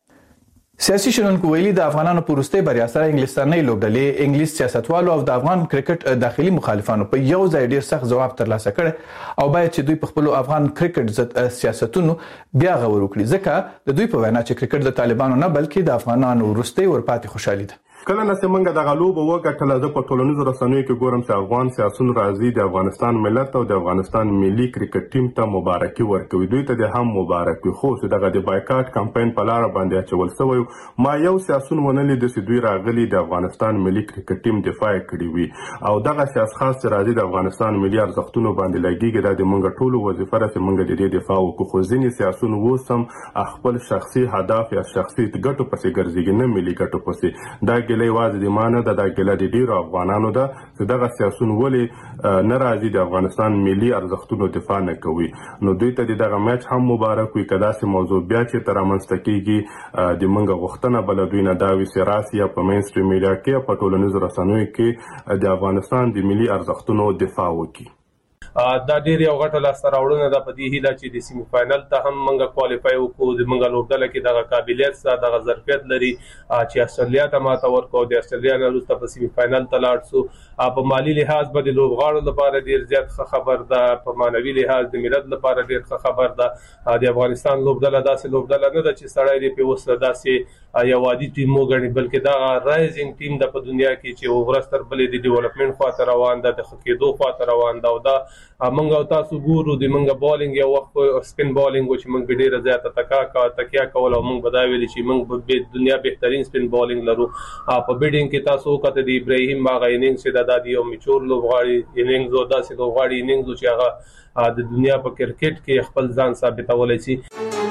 سیاسي شنونکو ویلي د افغانانو په وروستۍ بریا سره انګلستاني لوبډلې انګلیس سیاستوالو او د افغان کرکټ داخلي مخالفانو په یو ځای ډیر سخت ځواب ترلاسه کړ او باید چې دوی په خپل افغان کرکټ ضد سیاستونو بیا غور وکړي، ځکه د دوی په وینا چې کرکټ د طالبانو نه بلکې د افغانانو وروستۍ ورپاتې خوشحالي ده. کله نه سیمنګ د غلوب وکټل د په ټولنیزو رسنیو کې ګورم چې افغان سیاسيون راځي د افغانستان ملت او د افغانستان ملي کرکټ ټیم ته مبارکي ورکوي، دوی ته د هم مبارک وي، خو چې دغه د بایکاټ کمپاین په لار باندې اچول شوی ما یو سیاسيون ونلې د دوی راغلي د افغانستان ملي کرکټ ټیم دفاع کړی وي او دغه سیاست خاص راځي د افغانستان ملي ارزښتونو باندې لګیږي د منګ ټولو وظیفه راځي منګ د دې دفاع وکړو، خو ځینې سیاسيون وسم خپل شخصي هدف یا شخصي ګټو پسې ګرځي نه ملي ګټو پسې. دا ګلې واځي د مانه د دغه د ډیرو افغانانو ده چې دغه سیاسيون ولې ناراضي د افغانستان ملي ارزښتونو دفاع نه کوي، نو دوی ته دغه میچ هم مبارک وي. کدا سه موضوع بیا چې تر منځ کېږي د منګه غوښتنه بل دوی نه دا وی سیاسي یا په مین سټریم میډیا کې په ټولنیزو رسنیو کې د افغانستان د ملي ارزښتونو دفاع وکړي. دا ډیر یو غټه لاسته راوړنه ده په دې هیله چې د سیمي فائنل ته هم موږ کوالیفای وکړو، د موږ لوبډله کې دغه قابلیت سره دغه ظرفیت لري چې استرالیا ته ماته ورکو، د استرالیا نه وروسته په سیمي فائنل ته لاړ شو. په مالی لحاظ به د لوبغاړو لپاره ډیر زیات ښه خبر ده، په مانوي لحاظ د ملت لپاره ډیر ښه خبر ده. د افغانستان لوبډله داسې لوبډله نه ده چې سړی دی په وسه داسې یو عادي ټیم وګڼي، بلکې دا رایزینګ ټیم د په دنیا کې چې ورستر بلې د ډیولپمنٹ خواته روان ده، د خکېدو خواته روان ده او دا موږ او تاسو ګورو د موږ بالینګ یو وخت سپین بالینګ چې موږ ډیره زیاته تکا کا تکیا کول او موږ بداویل چې موږ په دنیا بهترین سپین بالینګ لرو. په بیډینګ کې تاسو کته د ابراهیم باغ اننګز چې د دادی او میچور لوبغاړي اننګز او داسې لوبغاړي اننګز چې هغه د دنیا په کرکټ کې خپل ځان ثابتولای شي.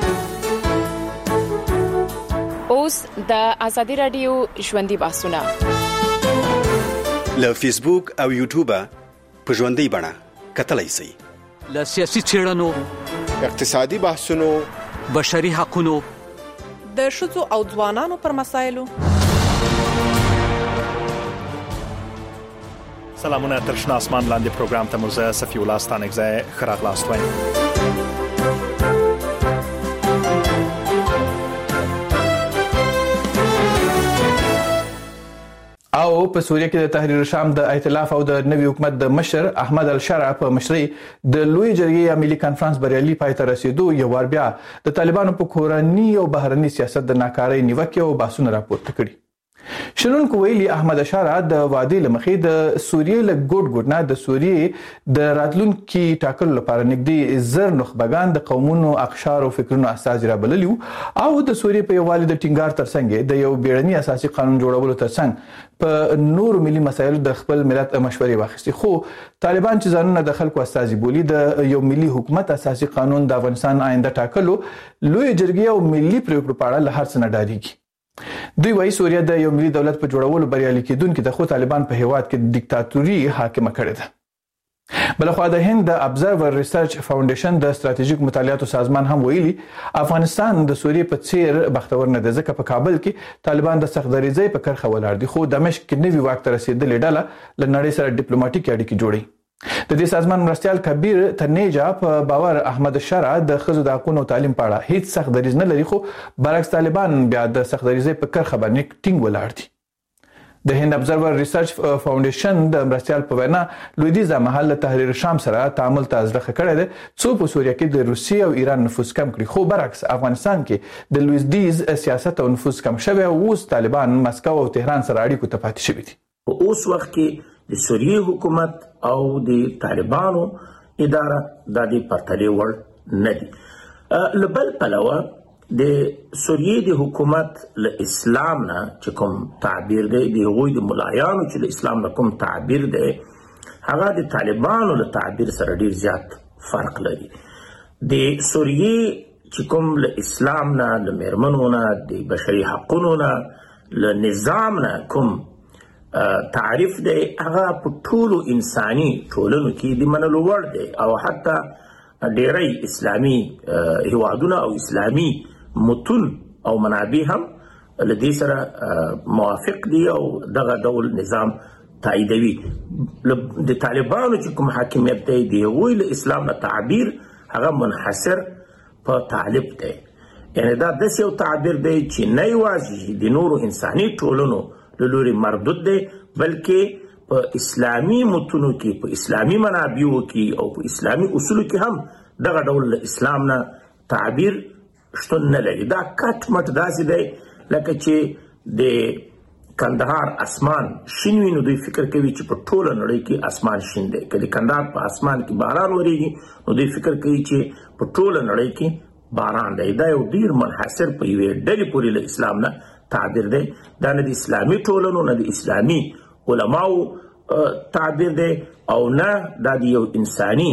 اوس د ازادي رادیو ژوندۍ بحثونه له فیسبوک او یوټیوب په ژوندۍ بڼه کتلای شئ. له سیاسي چیرنو، اقتصادي بحثونو، بشري حقوقو، د ښځو او ځوانانو پر مسایلو سلامونه تر شنه اسمان لاندې پروګرام ته مو زه صفی الله ستانکزی خراغلاست وایم. او په سوریه کې د تحریر شام د ائتلاف او د نوي حکومت د مشر احمد الشرع په مشرۍ د لوی جرګې یا ملي کانفرنس بریالي پای ته رسیدو یو ور بیا د طالبانو په کورنۍ او بهرني سیاست د ناکارۍ نیوکه او باسونه راپورته کړي. شنونکو ویلي احمد الشرع د وادي لمخې د سوریه له ګډ ګډ نه د سوریه د راتلونکي ټاکلو لپاره نږدې زر نخبگان د قومونو اقشار او فکرونو اساس را بللیو او د سوریه په یووالي د ټینګار ترڅنګ د یو بیړني اساسي قانون جوړولو ترڅنګ په نور ملي مسایلو د خپل ملت مشورې واخیستي. خو طالبان چې ځانونه د خلکو استازي بولي د یو ملي حکومت اساسي قانون د افغانستان آینده ټاکلو لوی جرګې او ملي پریکړو په اړه له هر څه نه ډاریږي. دوی وايي سوریه د یو ملي دولت په جوړولو بریالي کېدونکې د خو طالبان په هیواد کې دیکتاتوري حاکمه کړې ده. بلخوا د هند د ابزرور ریسرچ فاونډیشن د ستراتیژیک مطالعاتو سازمان هم ویلي افغانستان د سوریه په څیر بختور نه ده ځکه په کابل کې طالبان د سختدریزۍ په کرخه ولاړ دي خو دمشق کې نوي واک ته رسیدلې ډله له نړۍ سره ډیپلوماټیک اړیکې جوړي. د دې سازمان مرستيال کبیر تنیجا په باور احمد الشرع د خزو د حقوقو تعلیم په اړه هیڅ سختدریز نه لري خو برعکس طالبان بیا د سختدریزۍ په کرخه باندې ټینګ ولاړ دي. د هند ابزرور ریسرچ فاونډیشن د مرستيال په وینا لویدیزه محل تحریر شام سره تعامل تازه کړی دی څو په سوریه کې د روسیې او ایران نفوذ کم کړي خو برعکس افغانستان کې د لویدیز سیاست او نفوذ کم شوی او اوس طالبان مسکو او تهران سره اړیکو ته پاتې شوي دي. په اوس وخت کې د سوریه حکومت او د طالبانو اداره د دې پرتلې وړ نه دي. لبل پلوه د سوریه د حکومت له اسلام نه چې کوم تعبیر دی د هغوی د ملایانو چې له اسلام نه کوم تعبیر دی هغه د طالبانو له تعبیر سره ډیر زیات فرق لري. د سوریه چې کوم له اسلام نه له میرمنو نه د بشري حقوقو نه له نظام نه کوم تعریف دی هغه په ټولو انساني ټولنو کې د منلو وړ دی او حتی ډیری اسلامي هیوادونه او اسلامي متون او منابع هم له دې سره موافق دي او دغه ډول نظام تاییدوي. د طالبانو چې کوم حاکمیت دی د هغوی له اسلام نه تعبیر هغه منحصر په طالب دی یعنی دا داسې یو تعبیر دی چې نه یوازې د نورو انساني ټولنو له لوري مردود دی بلکې په اسلامي متونو کې په اسلامي منابعو کې او په اسلامي اصولو کې هم دغه ډول له اسلام نه تعبیر شتون نه لري. دا کټ مټ داسې دی لکه چې د کندهار اسمان شین وي نو دوی فکر کوي چې په ټوله نړۍ کې اسمان شین دی. که د کندهار په اسمان کې باران وریږي نو دوی فکر کوي چې په ټوله نړۍ کې باران دی. دا یو ډیر منحصر په یوې ډلې پورې له اسلام نه تعبیر دی. دا نه د اسلامي ټولنو نه د اسلامي علماو تعبیر دی او نه دا د یو انساني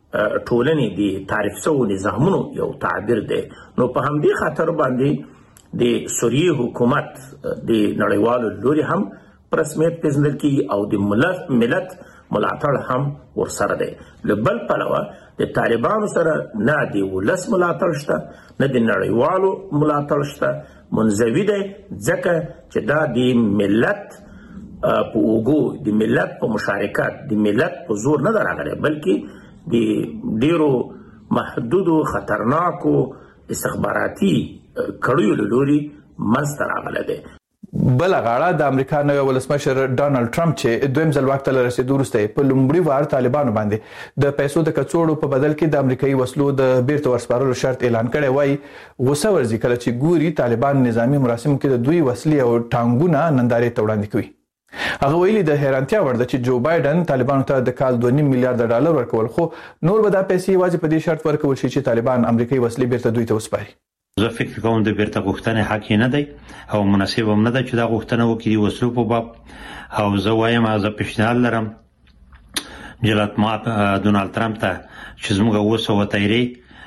ټولنې د تعریف شوو نظامونو یو تعبیر دی. نو په همدې خاطر باندې د سوریه حکومت د نړیوالو لوري هم په رسمیت پیژندل کیږي او د ملت ملت ملاتړ هم ورسره دی. له بل پلوه د طالبانو سره نه د ولس ملاتړ شته نه د نړیوالو ملاتړ شته. منزوي دی ځکه چې دا د ملت په اوږو د ملت په مشارکت د ملت په زور نه ده راغلی بلکې د ډیرو محدودو خطرناکو استخباراتي کړیو له لوري منځته راغلی دی. بل غاړه د امریکا نوی ولسمشر ډانلډ ټرمپ چې دویم ځل واک ته رسیدو وروسته په لومړي وار طالبانو باندې د پیسو د کڅوړو په بدل کې د امریکایي وسلو د بیرته ورسپارلو شرط اعلان کړی وای غوسه ورځي کله چې ګوري طالبان نظامی مراسمو کې د دوی وسلې او ټانګونه نندارې ته وړاندې کوي. هغه ویلي د حیرانتیا وړ ده چې جو بایدن طالبانو ته د کال دوه نیم میلیارډ ډالر ورکول خو نور به دا پیسې یوازې په دې شرط ورکول شي چې طالبان امریکایي وسلې بیرته دوی ته وسپاري. زه فکر کوم د بیرته غوښتنې حق نه دی او مناسب هم نه ده چې دا غوښتنه وکړي وسلو په باب او زه وایم زه پیشنهاد لرم جلات ما ډونالد ټرمپ ته چې زموږ اوسه وتایري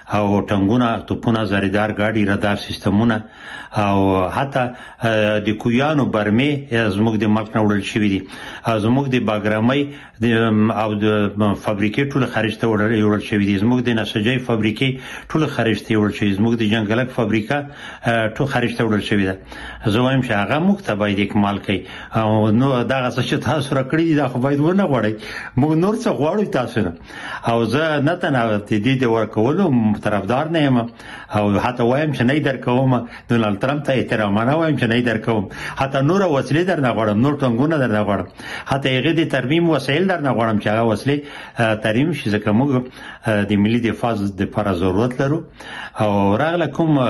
او ټنګونه توپونه زریدار گاډي رادار سیستمونه او حتی د کویانو برمې زموږ د ملک نه وړل شوې دي زموږ د باګرامۍ او د فابریکې ټول خارج ته وړل شوې دي زموږ د نسجۍ فابریکې ټول خارج ته وړل شوې زموږ د جنگلک فابریکه ټول خارج ته وړل شوې ده زه وایم چې هغه موږ ته باید اکمال کړي او نو دغه څه چې تاسو راکړي دي دا خو باید ونه غواړئ موږ نور څه غواړو تاسو نه او زه نه تنه د دې د ورکولو طرفدار نه یم او حتی وایم چې نه درکوم ډونالد ترامپ ته احترام نه وایم چې نه درکوم حتی نور وسلې در نه غواړم نور ټنګونه در نه غواړم حتی هغه د ترمیم وسایل در نه غواړم چې هغه وسلې ترمیم شي ځکه موږ د ملي دفاع لپاره ضرورت لرو او راغله کوم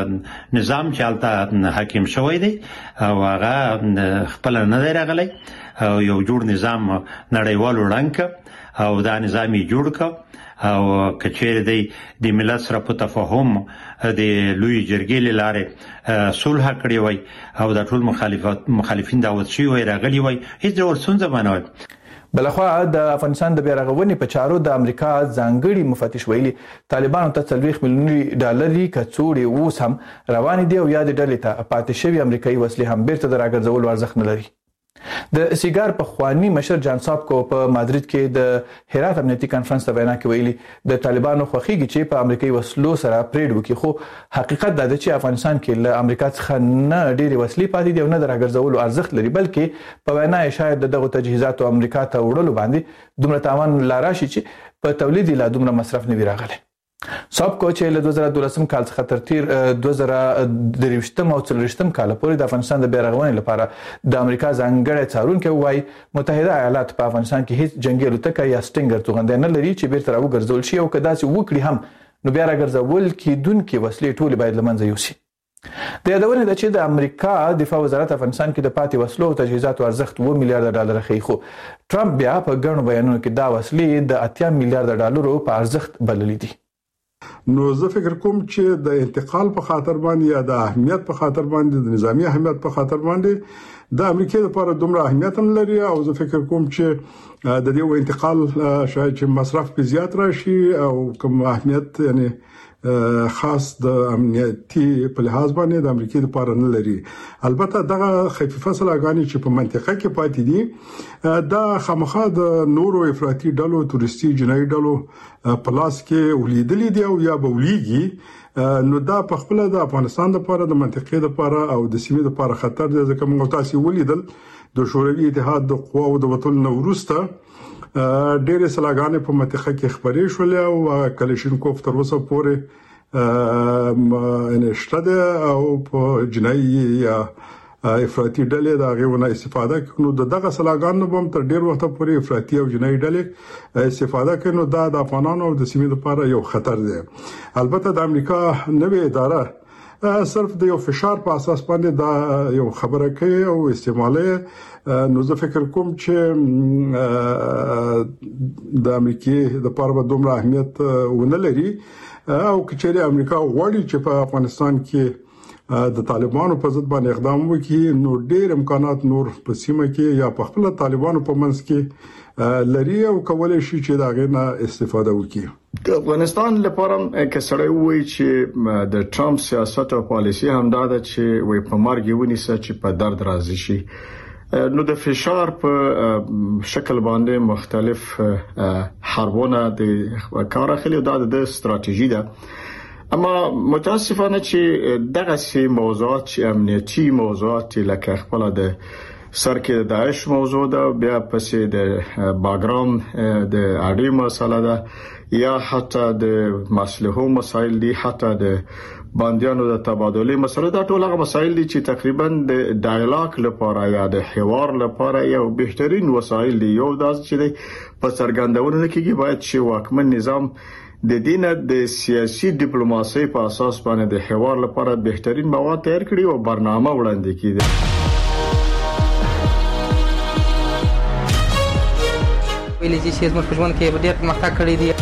نظام چې البته حاکم شوی دی او هغه خپل نه دی راغلی او یو جوړ نظام نړیوال وړاندې او دا نظامي جوړ ک او کچېر دی د ملت سره په تفاهم د لوی جرګې لاره صلح کړی وای او د ټول مخالفت مخالفین دعوت شوی وای راغلی وای هیڅ ډول ستونزه نه وای بلخوا د افغانستان د بیرغونې په چارو د امریکا ځانګړي مفتش ویلي طالبانو ته څلوېښت میلیون ډالري کڅوړې اوس هم روان دي او یا د ډلې ته پاتې شوي امریکایي وسلې هم بیرته د راګرځولو ارزښت نه لري د سیګار په خواني مشر جان صاحب کو په مادرید کې د هرات امنیتي کانفرنس ته وینا کې ویلي د طالبانو خوخيږي چې په امریکایي وسلو سره پریډ وکړي خو حقیقت دا دی چې افغانستان کې له امریکا څخه نه ډېری وسلې پاتې دي او نه راګرځولو ارزښت لري بلکې په وینا شاید دغه تجهیزات امریکا ته وړلو باندې دومره تاوان لاره شي چې په تولید لا دومره مصرف نه وي راغلی صاحب کو چې له دوه زره دولسم کال څخه تر تیر دوه زره درویشتم او څلوېښتم کال پورې د افغانستان د بیرغونې لپاره د امریکا ځانګړی څارونکي وایي متحده ایالات په افغانستان کې هیڅ جنگي الوتکه یا سټینګر توغندی نه لري چې بیرته راوګرځول شي او که داسې وکړي هم نو بیا راګرځول کېدونکې وسلې ټولې باید له منځه یوسي د یادونې ده چې د امریکا دفاع وزارت افغانستان کې د پاتې وسلو او تجهیزاتو ارزښت اوه میلیارډ ډالر ښیي خو ټرمپ بیا په ګڼو بیانونو کې دا وسلې د اتیا میلیارډ ډالرو په ارزښت بللې دي نو زه فکر کوم چې د انتقال په خاطر باندې یا د اهمیت په خاطر باندې د نظامی اهمیت په خاطر باندې د امریکا لپاره دومره اهمیت نه لري او زه فکر کوم چې د دې انتقال شاید چې مصرف په زیات راشي او کوم اهمیت یعنی خاص د امنیتي په لحاظ باندې د امریکا لپاره نه لري البته دغه خفيفه سلاګانی چې په منطقه کې پاتې دي دا خامخا د نورو افراطي ډلو تورستي جنایي ډلو پلاس کې ولیدلې دي او یا بولیږي نو دا په خپل د افغانستان لپاره د منطقې لپاره او د سیمې لپاره خطر دی ځکه موږ تاسو ولیدل د شوروي اتحاد د قواو د وټول نو وروسته ډېر سلاګانې په منطقه کې خبرې شولې او کلشینکوف تر اوسه پورې نشته او په جنایي یا افراطي ډلې دا غوونه استفاده کوي د دغه سلاګانو هم تر ډېر وخت پورې افراطي او جنایي ډلې استفاده کوي نو دا د افغانانو او د سیمې لپاره یو خطر دی البته د امریکا نوې اداره صرف د یو فشار په اساس باندې دا یو خبره کوي او استعمالي نو زه فکر کوم چې د امریکای د پاره دومره اهمیت ونه لري او کچېره امریکا غواړي چې په افغانستان کې د طالبانو په ضد باندې اقدام وکړي نو ډېر امکانات نور په سیمه کې یا په خپل طالبانو په منځ کې لري او کولای شي چې دا غنه استفاده وکړي د افغانستان لپاره کې سره وایي چې د ټرمپ سیاست او پالیسي هم دا ده چې وي په مرګ ونیسه چې په درد راضي شي نو د فشار په شکل باندې مختلف حربونه د کار اخلي دا د استراتیژي ده اما متاسفانه چې دغه سي موضوعات چې امنیتي موضوعات لکه خپل د سر کې د داعش موضوع ده بیا پسې د باګرام د اړې مسله ده یا حتی د مسلحو مسایل دي حتی د باندیانو د تبادله مسله دا ټول هغه مسایل دي چې تقریبا د ډایلاګ لپاره یا د حوار لپاره یو بهترین وسایل دي یو داس چې په څرګندونه کې باید چې واکمن نظام د دینه د سیاسي ډیپلوماسي په اساس باندې د حوار لپاره بهترین مواد تیار کړي او برنامه وړاندې کړي ویلې چې زموږ په ژوند کې ډېر پرمختګ کړی دی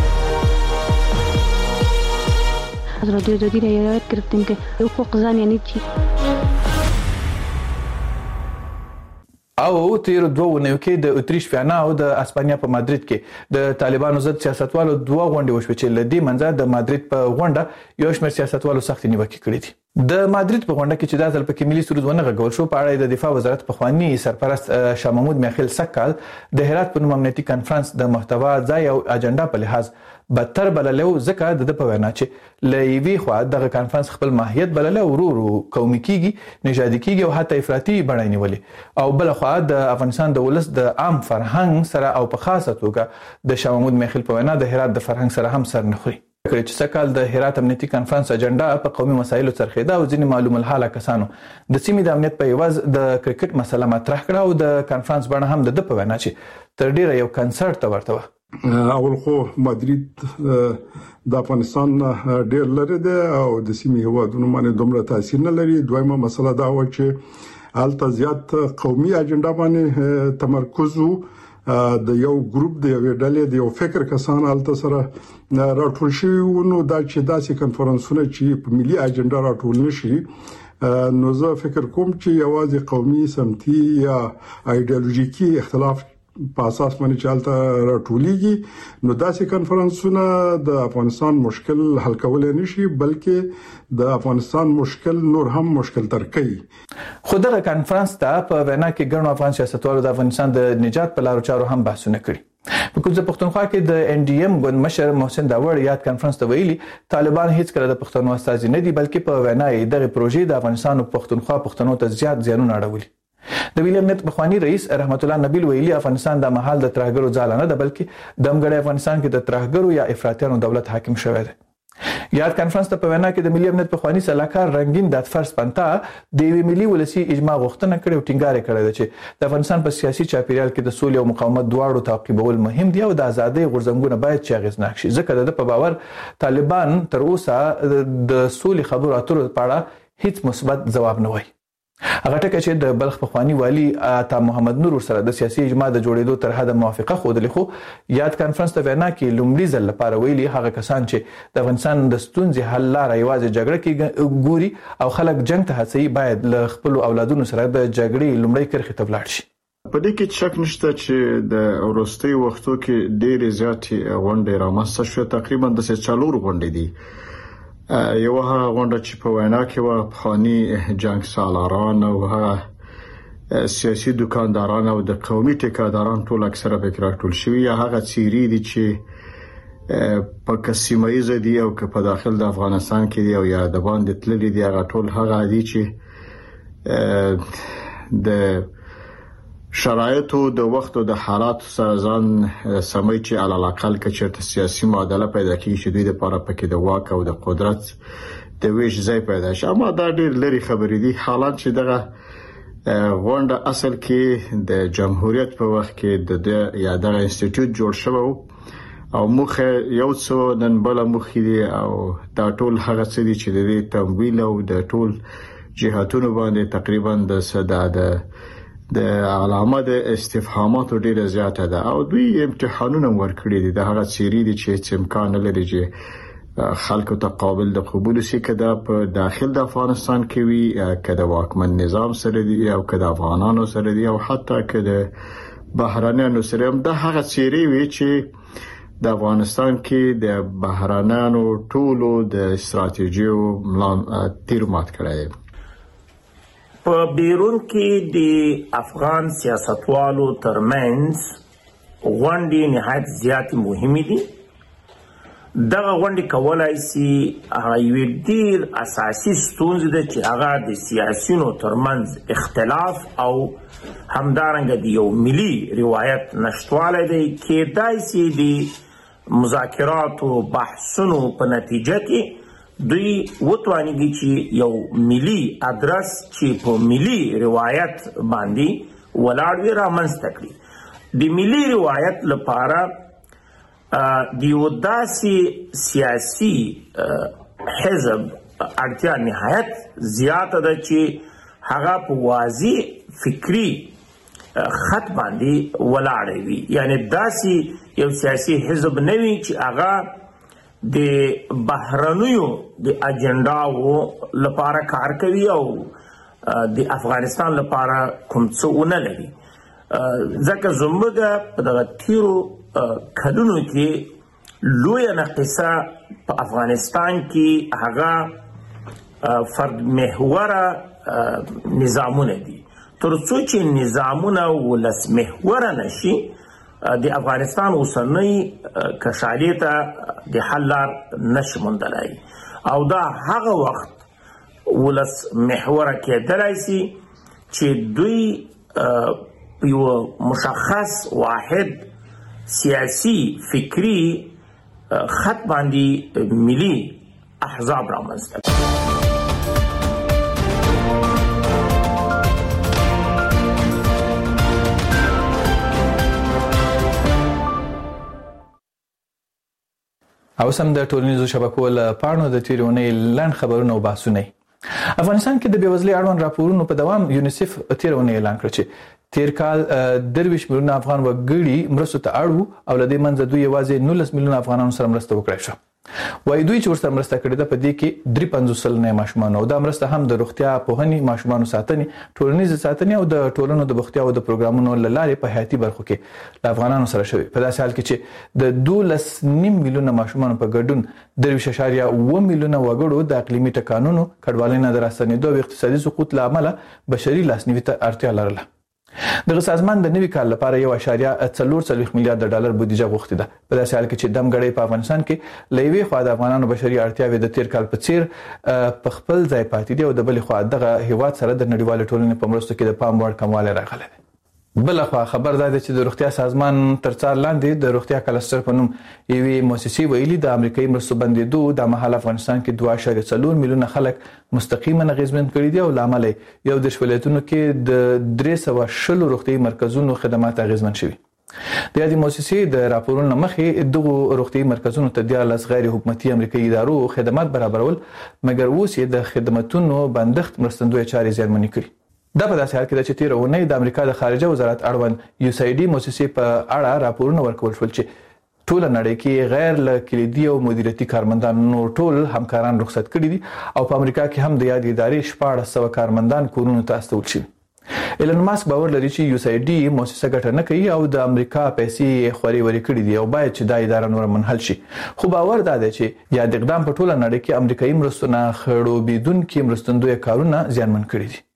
حضرت دادی را یاد گرفتیم که حقوق زن یعنی چی او تیر دوه ونیو کې د اتریش ویانا او د اسپانیا په مادرید کې د طالبانو ضد سیاستوالو دوه غونډې وشوې چې لدی منځه د مادرید په غونډه یو شمېر سیاستوالو سخت نیوکې کړې دي د مادرید په غونډه کې چې د ځل په ملي سرود ونه غږول شو په اړه د دفاع وزارت په خواني سرپرست شاه محمود میخیل سکال د هرات په نوم امنیتي کانفرنس د محتوا ځای او اجنډا په لحاظ بدتر بللو ځکه د په وینا چې لېوی خو دغه کانفرنس خپل ماهیت بلله ورو ورو قومي کیږي نژادي کیږي او حتی افراطي بڼه نیولې او بل خو د افغانستان د ولس د عام فرهنګ سره او په خاصه توګه د شاه محمود میخیل په وینا د هرات د فرهنګ سره هم سر نه خوري کړي چې سکال د هرات امنیتي کانفرنس اجنډا په قومي مسایلو څرخیده او ځینې معلوم الحاله کسانو د سیمې د امنیت په یواز د کرکټ مسله مطرح کړه او د کانفرنس بڼه هم د په وینا چې تر ډیره یو کنسرت ته ورته اول خو مادرید د افغانستان ډیر لري دی او د سیمې هوادونو باندې دومره تاثیر نه لري. دویمه مسله دا و چې الته زیات قومي اجنډا باندې تمرکز وو د یو ګروپ د یو ډلې د یو فکر کسان الته سره راټول شوي وو. نو دا چې داسې کنفرانسونه چې په ملي اجنډا راټول نشي نو زه فکر کوم چې یوازې قومي سمتي یا ایدئولوژیکي اختلاف په اساس باندې چالتہ راټولېږي نو داسې کنفرانسونه د افغانستان مشکل حل کولای نشي بلکې د افغانستان مشکل نور هم مشکل تر کوي. خو دغه کنفرانس ته په وینا کې ګڼو افغان سیاستوالو د افغانستان د نجات په لارو چارو هم بحثونه کړي. په کوزه پښتونخوا کې د ان ډي ایم ګوند مشر محسن داوړ یاد کنفرانس ته ویلي طالبان هیڅ کله د پښتنو استازي نه دي بلکې په وینا یې دغه پروژې د افغانستان او پښتونخوا پښتنو ته زیات زیانونه اړولي. د ویلیم نت بخوانی رئیس رحمت الله نبیل ویلي افغانستان د محل د ترهګرو ځاله نه ده بلکې د امګړې افغانستان کې د ترهګرو یا افراطیانو دولت حاکم شوی دی. یاد کانفرنس ته په وینا کې د ملي امنیت بخوانی سلاکار رنگین د فرض پنتا د وی ملي ولسی اجماع غوښتنه کړې او ټینګار کړی چې د افغانستان په سیاسي چاپیریال کې د سولې او مقاومت دواړو تعقیبول مهم دی او د ازادۍ غورځنګونه باید چې اغیزناک شي ځکه د په باور طالبان تر اوسه د سولې خبرو اترو په اړه هیڅ مثبت ځواب نه وایي. هغه ټکه چې د بلخ پخوانی والی عطا محمد نور سره د سیاسي اجماع د جوړېدو تر حد موافقه خوده خو یاد کانفرنس ته وینا کې لومړي ځل لپاره ویلي هغه کسان چې د افغانستان د ستونزې حل لاره یوازې جګړه کې ګوري او خلک جنگ ته هڅوي باید له خپل اولادونو سره د جګړې لومړی کرښې ته ولاړ شي. په دې کې شک نشته چې د وروستي وختو کې ډېرې زیاتې غونډې رامنځته شوې تقریبا د څلور غونډې دي. یو هغه غونډه چې په وینا کې و پخوانی جنگ سالاران او هغه سیاسي دکانداران او د قومي ټیکاداران ټول اکثره فکر ټول شوی یا هغه چیرې دي چې په قسمایز دي او په داخل د افغانستان کې دی او یا د باندې تللي دي هغه ټول هغه دي چې د شرایطو د وخت او د حالات سره ځان سمي چې علی الاقل کې چیرته سیاسي معادله پیدا کیږي چې دوی لپاره پکې د واک او د قدرت د ویش ځای پیدا شي. اما دا ډېر لري خبرې دي. حالات چې دغه غونډه اصل کې د جمهوریت په وخت کې د یا د انسټیټیوټ جوړ شوی او مخه یو څو نن بل مخې دي او دا ټول هغه څه دي چې د تمویل او د ټول جهاتونو باندې تقریبا د صدا د د علامه د استفهاماتو ډیره زیاته ده او دوی امتحانونه ورکړي دي د هغه چیرې دي چې امکان لري چې خلکو ته قابل د قبول شي کده په داخل د افغانستان کې وي کده واکمن نظام سره دي او کده افغانانو سره دي او حتی کده بهرانيانو سره هم د هغه چیرې وي چې د افغانستان کې د بهرانيانو ټولو د استراتیژیو ملان تیر مات کړی. په بیرون کې د افغان سیاستوالو ترمنځ غونډې نهایت زیات مهمې دي. دغه غونډې کولای شي هغه یو ډیر اساسي ستونزې ده چې هغه د سیاسيونو ترمنځ اختلاف او همدارنګه د یو ملي روایت نشټوالی دی. کېدای شي د مذاکراتو بحثونو په نتیجه کې دوی وتوانیږي چې یو ملي ادرس چې په ملي روایت باندې ولاړ وي رامنځته کړي. د ملي روایت لپاره د یو داسې سیاسي حزب اړتیا نهایت زیاته ده چې هغه په واضح فکری خط باندې ولاړ وي. یعنی داسې یو سیاسي حزب نه وي چې هغه د بهرنیو د اجنډاو لپاره کار کوي او د افغانستان لپاره کوم څه ونه لري. ځکه زموږ په دغه تیرو کلونو کې لویه نقصه په افغانستان کې هغه فرد محوره نظامونه دي. تر څو چې نظامونه ولس محوره نشي د افغانستان اوسنۍ کشالې ته د حل لار نشي موندلی او دا هغه وخت ولس محوره کېدلی سي چې دوی یو مشخص واحد سیاسي فکری خط باندې ملي احزاب رامنځته کړي. او سم د ټولنیزو شبکو له پاڼو د تیرونې لن خبرونه او بحثونه. افغانستان کې د بېوزلۍ اړوند راپورونو په دوام یونیسف تیرونه اعلان کړ چې تیر کال درویش میلیونه افغان وګړي مرستو ته اړ وو او له دې منځه دوی یوازې نولس میلیونه افغانانو سره مرسته وکړای شوه. وایي دوی چې ورسره مرسته کړې ده په دې کې درې پنځوس سلنه ماشومان او دا مرسته هم د روغتیا پوهنې، ماشومانو ساتنې، ټولنیز ساتنې او د ټولنو د بوختیا او د پروګرامونو له لارې په حیاتي برخو کې له افغانانو سره شوي. په داسې حال کې چې د دولس نیم میلیونه ماشومانو په ګډون درویش اشاریه اوه میلیونه وګړو د اقلیمي ټکانونو، کډوالۍ نه د راستنېدو او اقتصادي سقوط له امله بشري لاسنیوي ته اړتیا لرله. دغه سازمان د نوي کال لپاره یو اشاریه څلور څلوېښت میلیارډ ډالر بودیجه غوښتې ده. په داسې حال کې چې دمګړۍ په افغانستان کې له یوې خوا د افغانانو بشري اړتیاوې د تیر کال په څیر په خپل ځای پاتې دي او د بلې خوا دغه هیواد سره د نړیوالې ټولنې په مرستو کې د پام وړ کموالی راغلی دی. بل خوا خبر دا دی چې د روغتیا سازمان تر څار لاندې د روغتیا کلستر په نوم یوې مؤسسې ویلي د امریکایي مرستو بندېدو د مهال افغانستان کې دوه اعشاریه څلور میلیونه خلک مستقیما اغېزمن کړي دي او له امله یو دېرش ولایتونو کې د درې سوه شلو روغتیایي مرکزونو خدمات اغېزمن شوي. د یادې مؤسسې د راپورونو مخې دغو روغتیایي مرکزونو ته دیارلس غیر حکومتي امریکایي ادارو خدمات برابرول، مګر اوس یې د خدمتونو بندښت مرستندویه چارې زیانمنې کړي. دا په داسې حال کې ده چې تېره اونۍ د امریکا د خارجه وزارت اړوند یو اس ای ډي مؤسسې په اړه راپورونه ورکول شول چې ټوله نړۍ کې غیر له کلیدي او مدیریتي کارمندانو ټول همکاران رخصت کړي دي او په امریکا کې هم د یادې ادارې شپاړس سوه کارمندان کورونو ته استول شوي. ایلن ماسک باور لري چې یو اس ای ډي مؤسسه ګټه نه کوي او د امریکا پیسې خوري وري کړي دي او باید چې دا اداره نور منحل شي. خو باور دا دی چې یاد اقدام په ټوله نړۍ کې امریکایي مرستو نه خړوبېدونکي مرستندویه کارونه زیانمن کړي دي.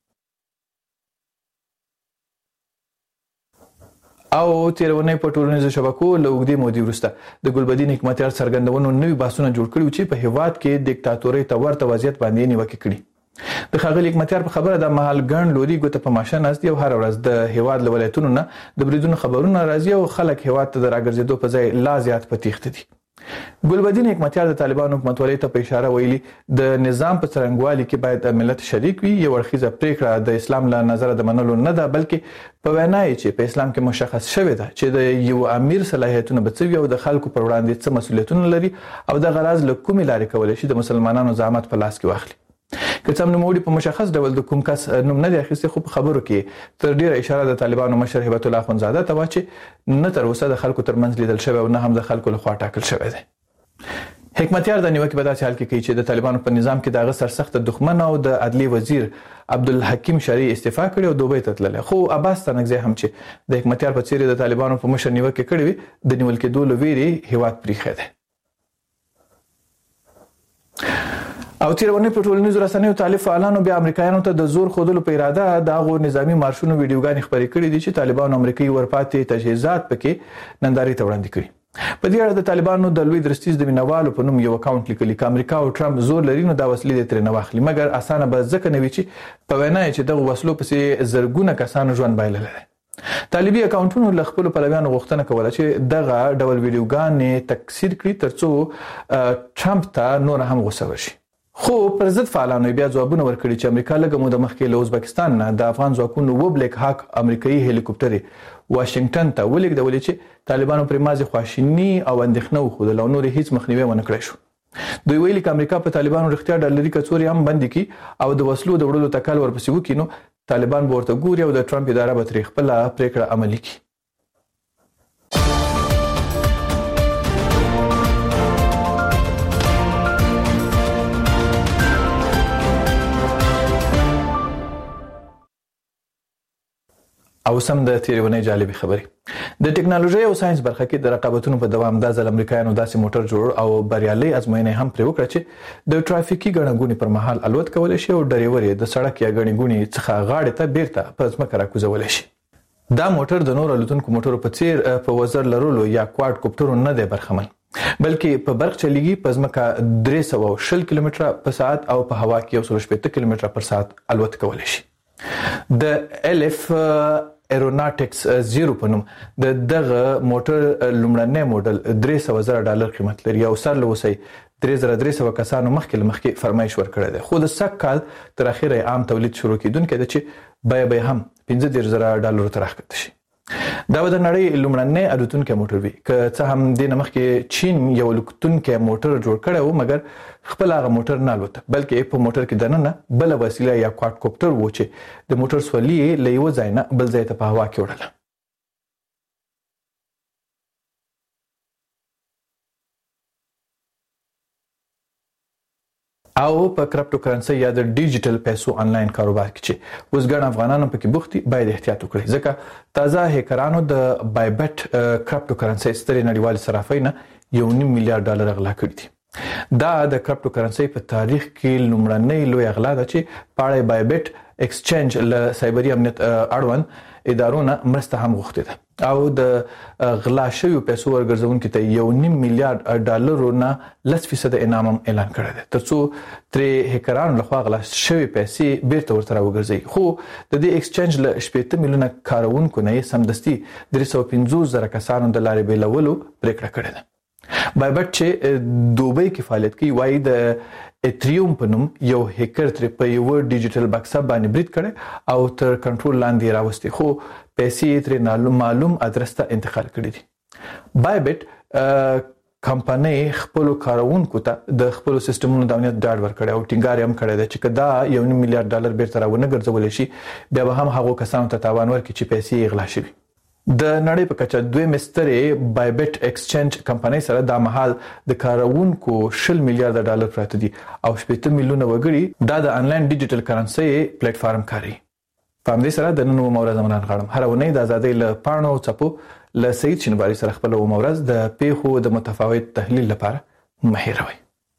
او تیرونې په ټولنیزو شبکو له اوږدې مودې وروسته د ګلبدین حکمتیار څرګندونو نوي بحثونه جوړ کړي چې په هیواد کې دیکتاتورۍ ته ورته وضعیت باندې نیوکې کړي. د ښاغلي حکمتیار په خبره د مهال ګڼ لوري ګوته په ماشه ناست دي او هره ورځ د هیواد له ولایتونو نه د بریدونو خبرونه راځي او خلک هیواد ته د راګرځېدو په ځای لا زیات په تیښته دي. ګلبدین حکمتیار د طالبانو حکومتولۍ ته په اشاره ویلي د نظام په څرنګوالي کې باید ملت شریک وي. یو اړخیزه پریکړه د اسلام له نظره د منلو نه ده، بلکې په وینا یې چې په اسلام کې مشخص شوې ده چې د یو امیر صلاحیتونه به څه وي او د خلکو پر وړاندې څه مسؤلیتونه لري او د غرض له کومې لارې کولی شي د مسلمانانو زعامت په لاس کې واخلي. که څه هم نوموړي په مشخص ډول د کوم کس نوم نه دی اخیستی، خو په خبرو کې تر ډیره اشاره د طالبانو مشر هبت الله اخوندزاده ته وه چې نه تر اوسه د خلکو ترمنځ لیدل شوی او نه هم د خلکو لخوا ټاکل شوی دی. حکمتیار د نیوکې په داسې حال کې کوي چې د طالبانو په نظام کې د هغه سرسخته دښمن او د عدلیې وزیر عبدالحکیم شرعي استعفا کړې او دوبۍ ته تللی. خو عباس ستانکزی هم چې د حکمتیار په څېر د طالبانو په مشر نیوکې کړې وي، د نیول کېدو له ویرې هیواد پریښی دی. او تیرونې په ټولنیزو رسنیو طالب فعالانو بیا امریکایانو ته د زور ښودلو په اراده د هغو نظامي مارشونو ویډیوګانې خپرې کړي دي چې طالبانو امریکایي ورپاتې تجهیزات پکې نندارې ته وړاندې کړي. په دې اړه د طالبانو د لوی درستیز د مینوالو په نوم یو اکاونټ لیکلي چې امریکا او ټرمپ زور لري نو دا وسلې دې ترې نه واخلي، مګر اسانه به ځکه نه وي چې په وینا یې چې دغه وسلو پسې زرګونه کسانو ژوند بایللی دی. طالبي اکاونټونو له خپلو پلویانو غوښتنه کوله چې دغه ډول ویډیوګانې تکثیر کړي ترڅو ټرمپ ته نور هم غوسه وشي. خو پر ضد فعالانو بیا ځوابونه ورکړي چې امریکا لږه موده مخکې له ازبکستان نه د افغان ځواکونو و بلیک هاک امریکایي هلیکوپټرې واشنگټن ته ولېږدولې چې طالبانو پرې مازې خواشیني او اندېښنه وښودله او نور هیڅ مخنیوی ونه کړی شو. دوی ویلي چې امریکا په طالبانو رښتیا ډالري کڅوړې هم بندې کړي او د وسلو د وړلو تکل ورپسې وکړي نو طالبان به ورته ګوري او د ټرمپ اداره به ترې خپله پرېکړه عملي کړي. او او سم د تیرونې جالبي خبري د ټکنالوژي او ساينس برخه کې د رقابتونو په دوام د ځل امریکایانو داسې موټر جوړ او بریالي ازموینې هم پرې وکړه چې د ټرافیکي ګڼګونې پر مهال الوت کولای شي او ډرایور د سړک یا ګڼګونې څخه غاړې ته بیرته په ځمکه راکوزول شي. دا موټر د نور الوتونکو موټرو په څیر په وزر لرلو یا کواد کوپټرو نه دی برخمن، بلکې په برق چلیږي، په ځمکه درې سوه او شل کیلومتره په ساعت او په هوا کې یو سل شپږ کیلومتره پر ساعت الوت کولای شي. د الف ایروناټکس زیرو په نوم د دغه موټر لومړنی موډل درې سوه زره ډالر قیمت لري او سر له اوسه درې زره درې سوه کسانو مخکې مخکې فرمایش ورکړی دی، خو د سږ کال تر اخره عام تولید شروع کیدونکی دی چې بیه به هم پنځه دېرش زره ډالرو ته راښکته شي. دا به د نړۍ لومړنی الوتونکی موټر وي، که څه هم دې نه مخکې چین یو الوتونکی موټر جوړ کړی و، مګر خپل هغه موټر نه الوته، بلکې په موټر کې دننه بل وسیله یا کواد کوپټر و چې د موټر سولي له یو ځای نه بل ځای ته په هوا کې وړله. او په کرپټو کرنسي یا د ډیجیټل پیسو انلاین کاروبار کې چې اوس ګڼ افغانانو پکې بوختي، باید احتیاط وکړي، ځکه تازه هیکرانو د بایبټ کرپټو کرنسي سترې نړیوال صرافۍ نه یو نیم میلیارډ ډالر اغلا کړي دي. دا د کرپټو کرنسي په تاریخ کې لومړنۍ لوی اغلا ده چې پاړې بایبټ ایکسچینج له سایبري امنیت اړوند ادارو نه مرسته هم غوښتې ده او د غلا شویو پیسو ورګرځونکو ته یو نیم میلیارډ ډالرو نه لس فیصد انعام هم اعلان کړی دی، ترڅو ترې هیکرانو لخوا غلا شوی پیسې بیرته ورته راوګرځي. خو د دې ایکسچینج له شپېته میلیونه کاروونکو نه یې سمدستي درې سوه پنځوس زره کسانو د لارې بیلولو پریکړه کړې ده. بایبټ چې دوبۍ کې فعالیت کوي وایي د اتریوم په نوم یو هیکر ترې په یو ډیجیټل بکسه باندې برید کړي او تر کنټرول لاندې راوستي، خو پیسې ترې معلوم ادرس ته انتقال کړي دي. بایبټ کمپنۍ خپل کارونکو ته د خپل سیستمونو د امنیت ډاډ ورکړي او ټینګار هم کړی دی چې کدا یو نیم میلیارډ ډالر بیرته راونه ګرځول شي، بیا به هم هغو کسانو ته تاوان ورکړي چې پیسې غلا شوي. د نړۍ په کچه دوی مسترې بایبټ ایکسچینج کمپنۍ سره د مهال د کارونکو شل میلیارډ ډالر پراته دي او شپږ میلیونه وګړي دا د انلاین ډیجیټل کرنسي پلیټ فارم کاروي. په همدې سره د نن مورز زمونږ غړم هر ونې د ازادۍ له پاڼو او چپو له سید شینواری سره خپل مورز د پیښو د متفاوت تحلیل لپاره مهیروي.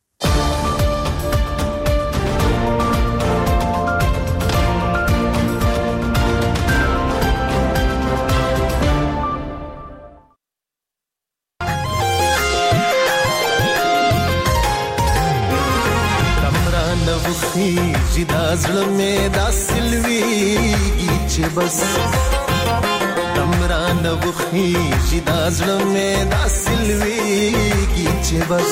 خیږي دا زړه مې دا سلويږي چې بس تمران وخیږي دا زړه مې دا سلويږي چې بس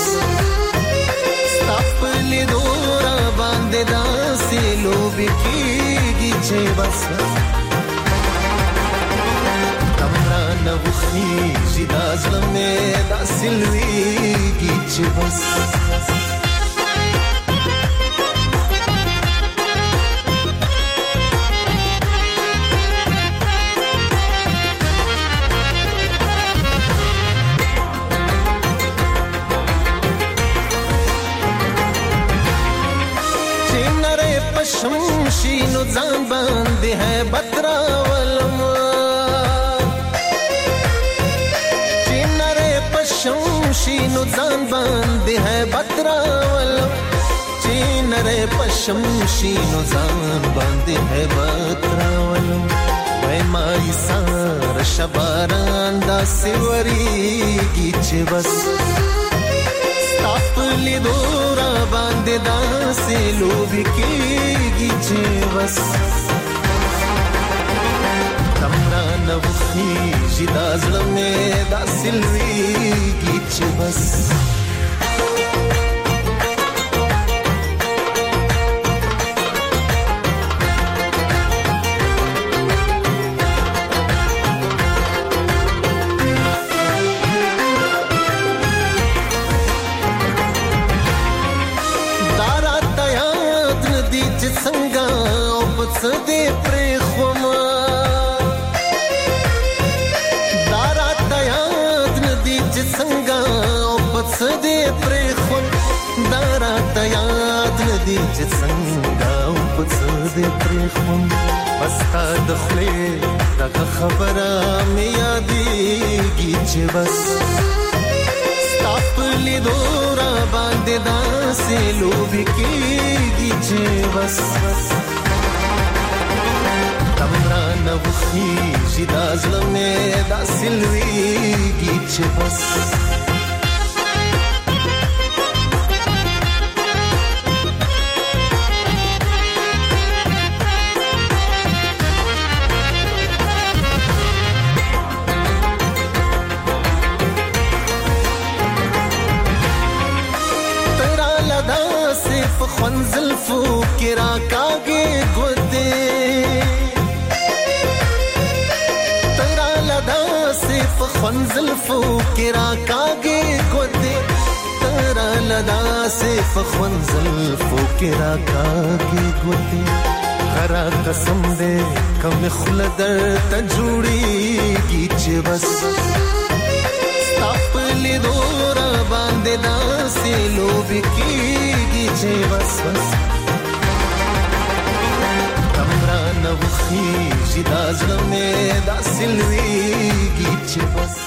خپل دورا باندې دا سلوب کیږي چې بس تمران وخیږي دا زړه مې دا سلويږي چې بس شمشینو ځان باندې ہے بترا ولم چینره پشمشینو ځان باندې ہے بترا ولم چینره پشمشینو ځان باندې ہے بترا ولم وای مای سار شباران دا سیوریږي چې بس خپل دورا باندې دا سلوب کیږي چې بس تمران وخیږي دا زړه مې دا سلويږي چې بس دې پرې خوما دارا تیاد ندی چې څنګه او پس دې پرې خو دارا تیاد ندی چې څنګه او پس دې پرېښوم بس تا د خولې دغه خبره مې یادېږي چې بس ستا په لیدو را باندې داسې لوبې کېږي چې بس دم رانه وخېږي دا زړه مې داسې لوېږي چې بس خوان زلفو کې راکاږي ګوتې ترا لدا صرف خوان زلفو کې راکاږي ګوتې ترا لدا صرف خوان زلفو کې راکاږي ګوتې غرا قسم دې کوم خلدر ته جوړيږي چې بس خپل دورا باندې داسې لوبې کېږي چې بس بس تمرا نه وخېږي دا زړه مې داسې لوېږي چې بس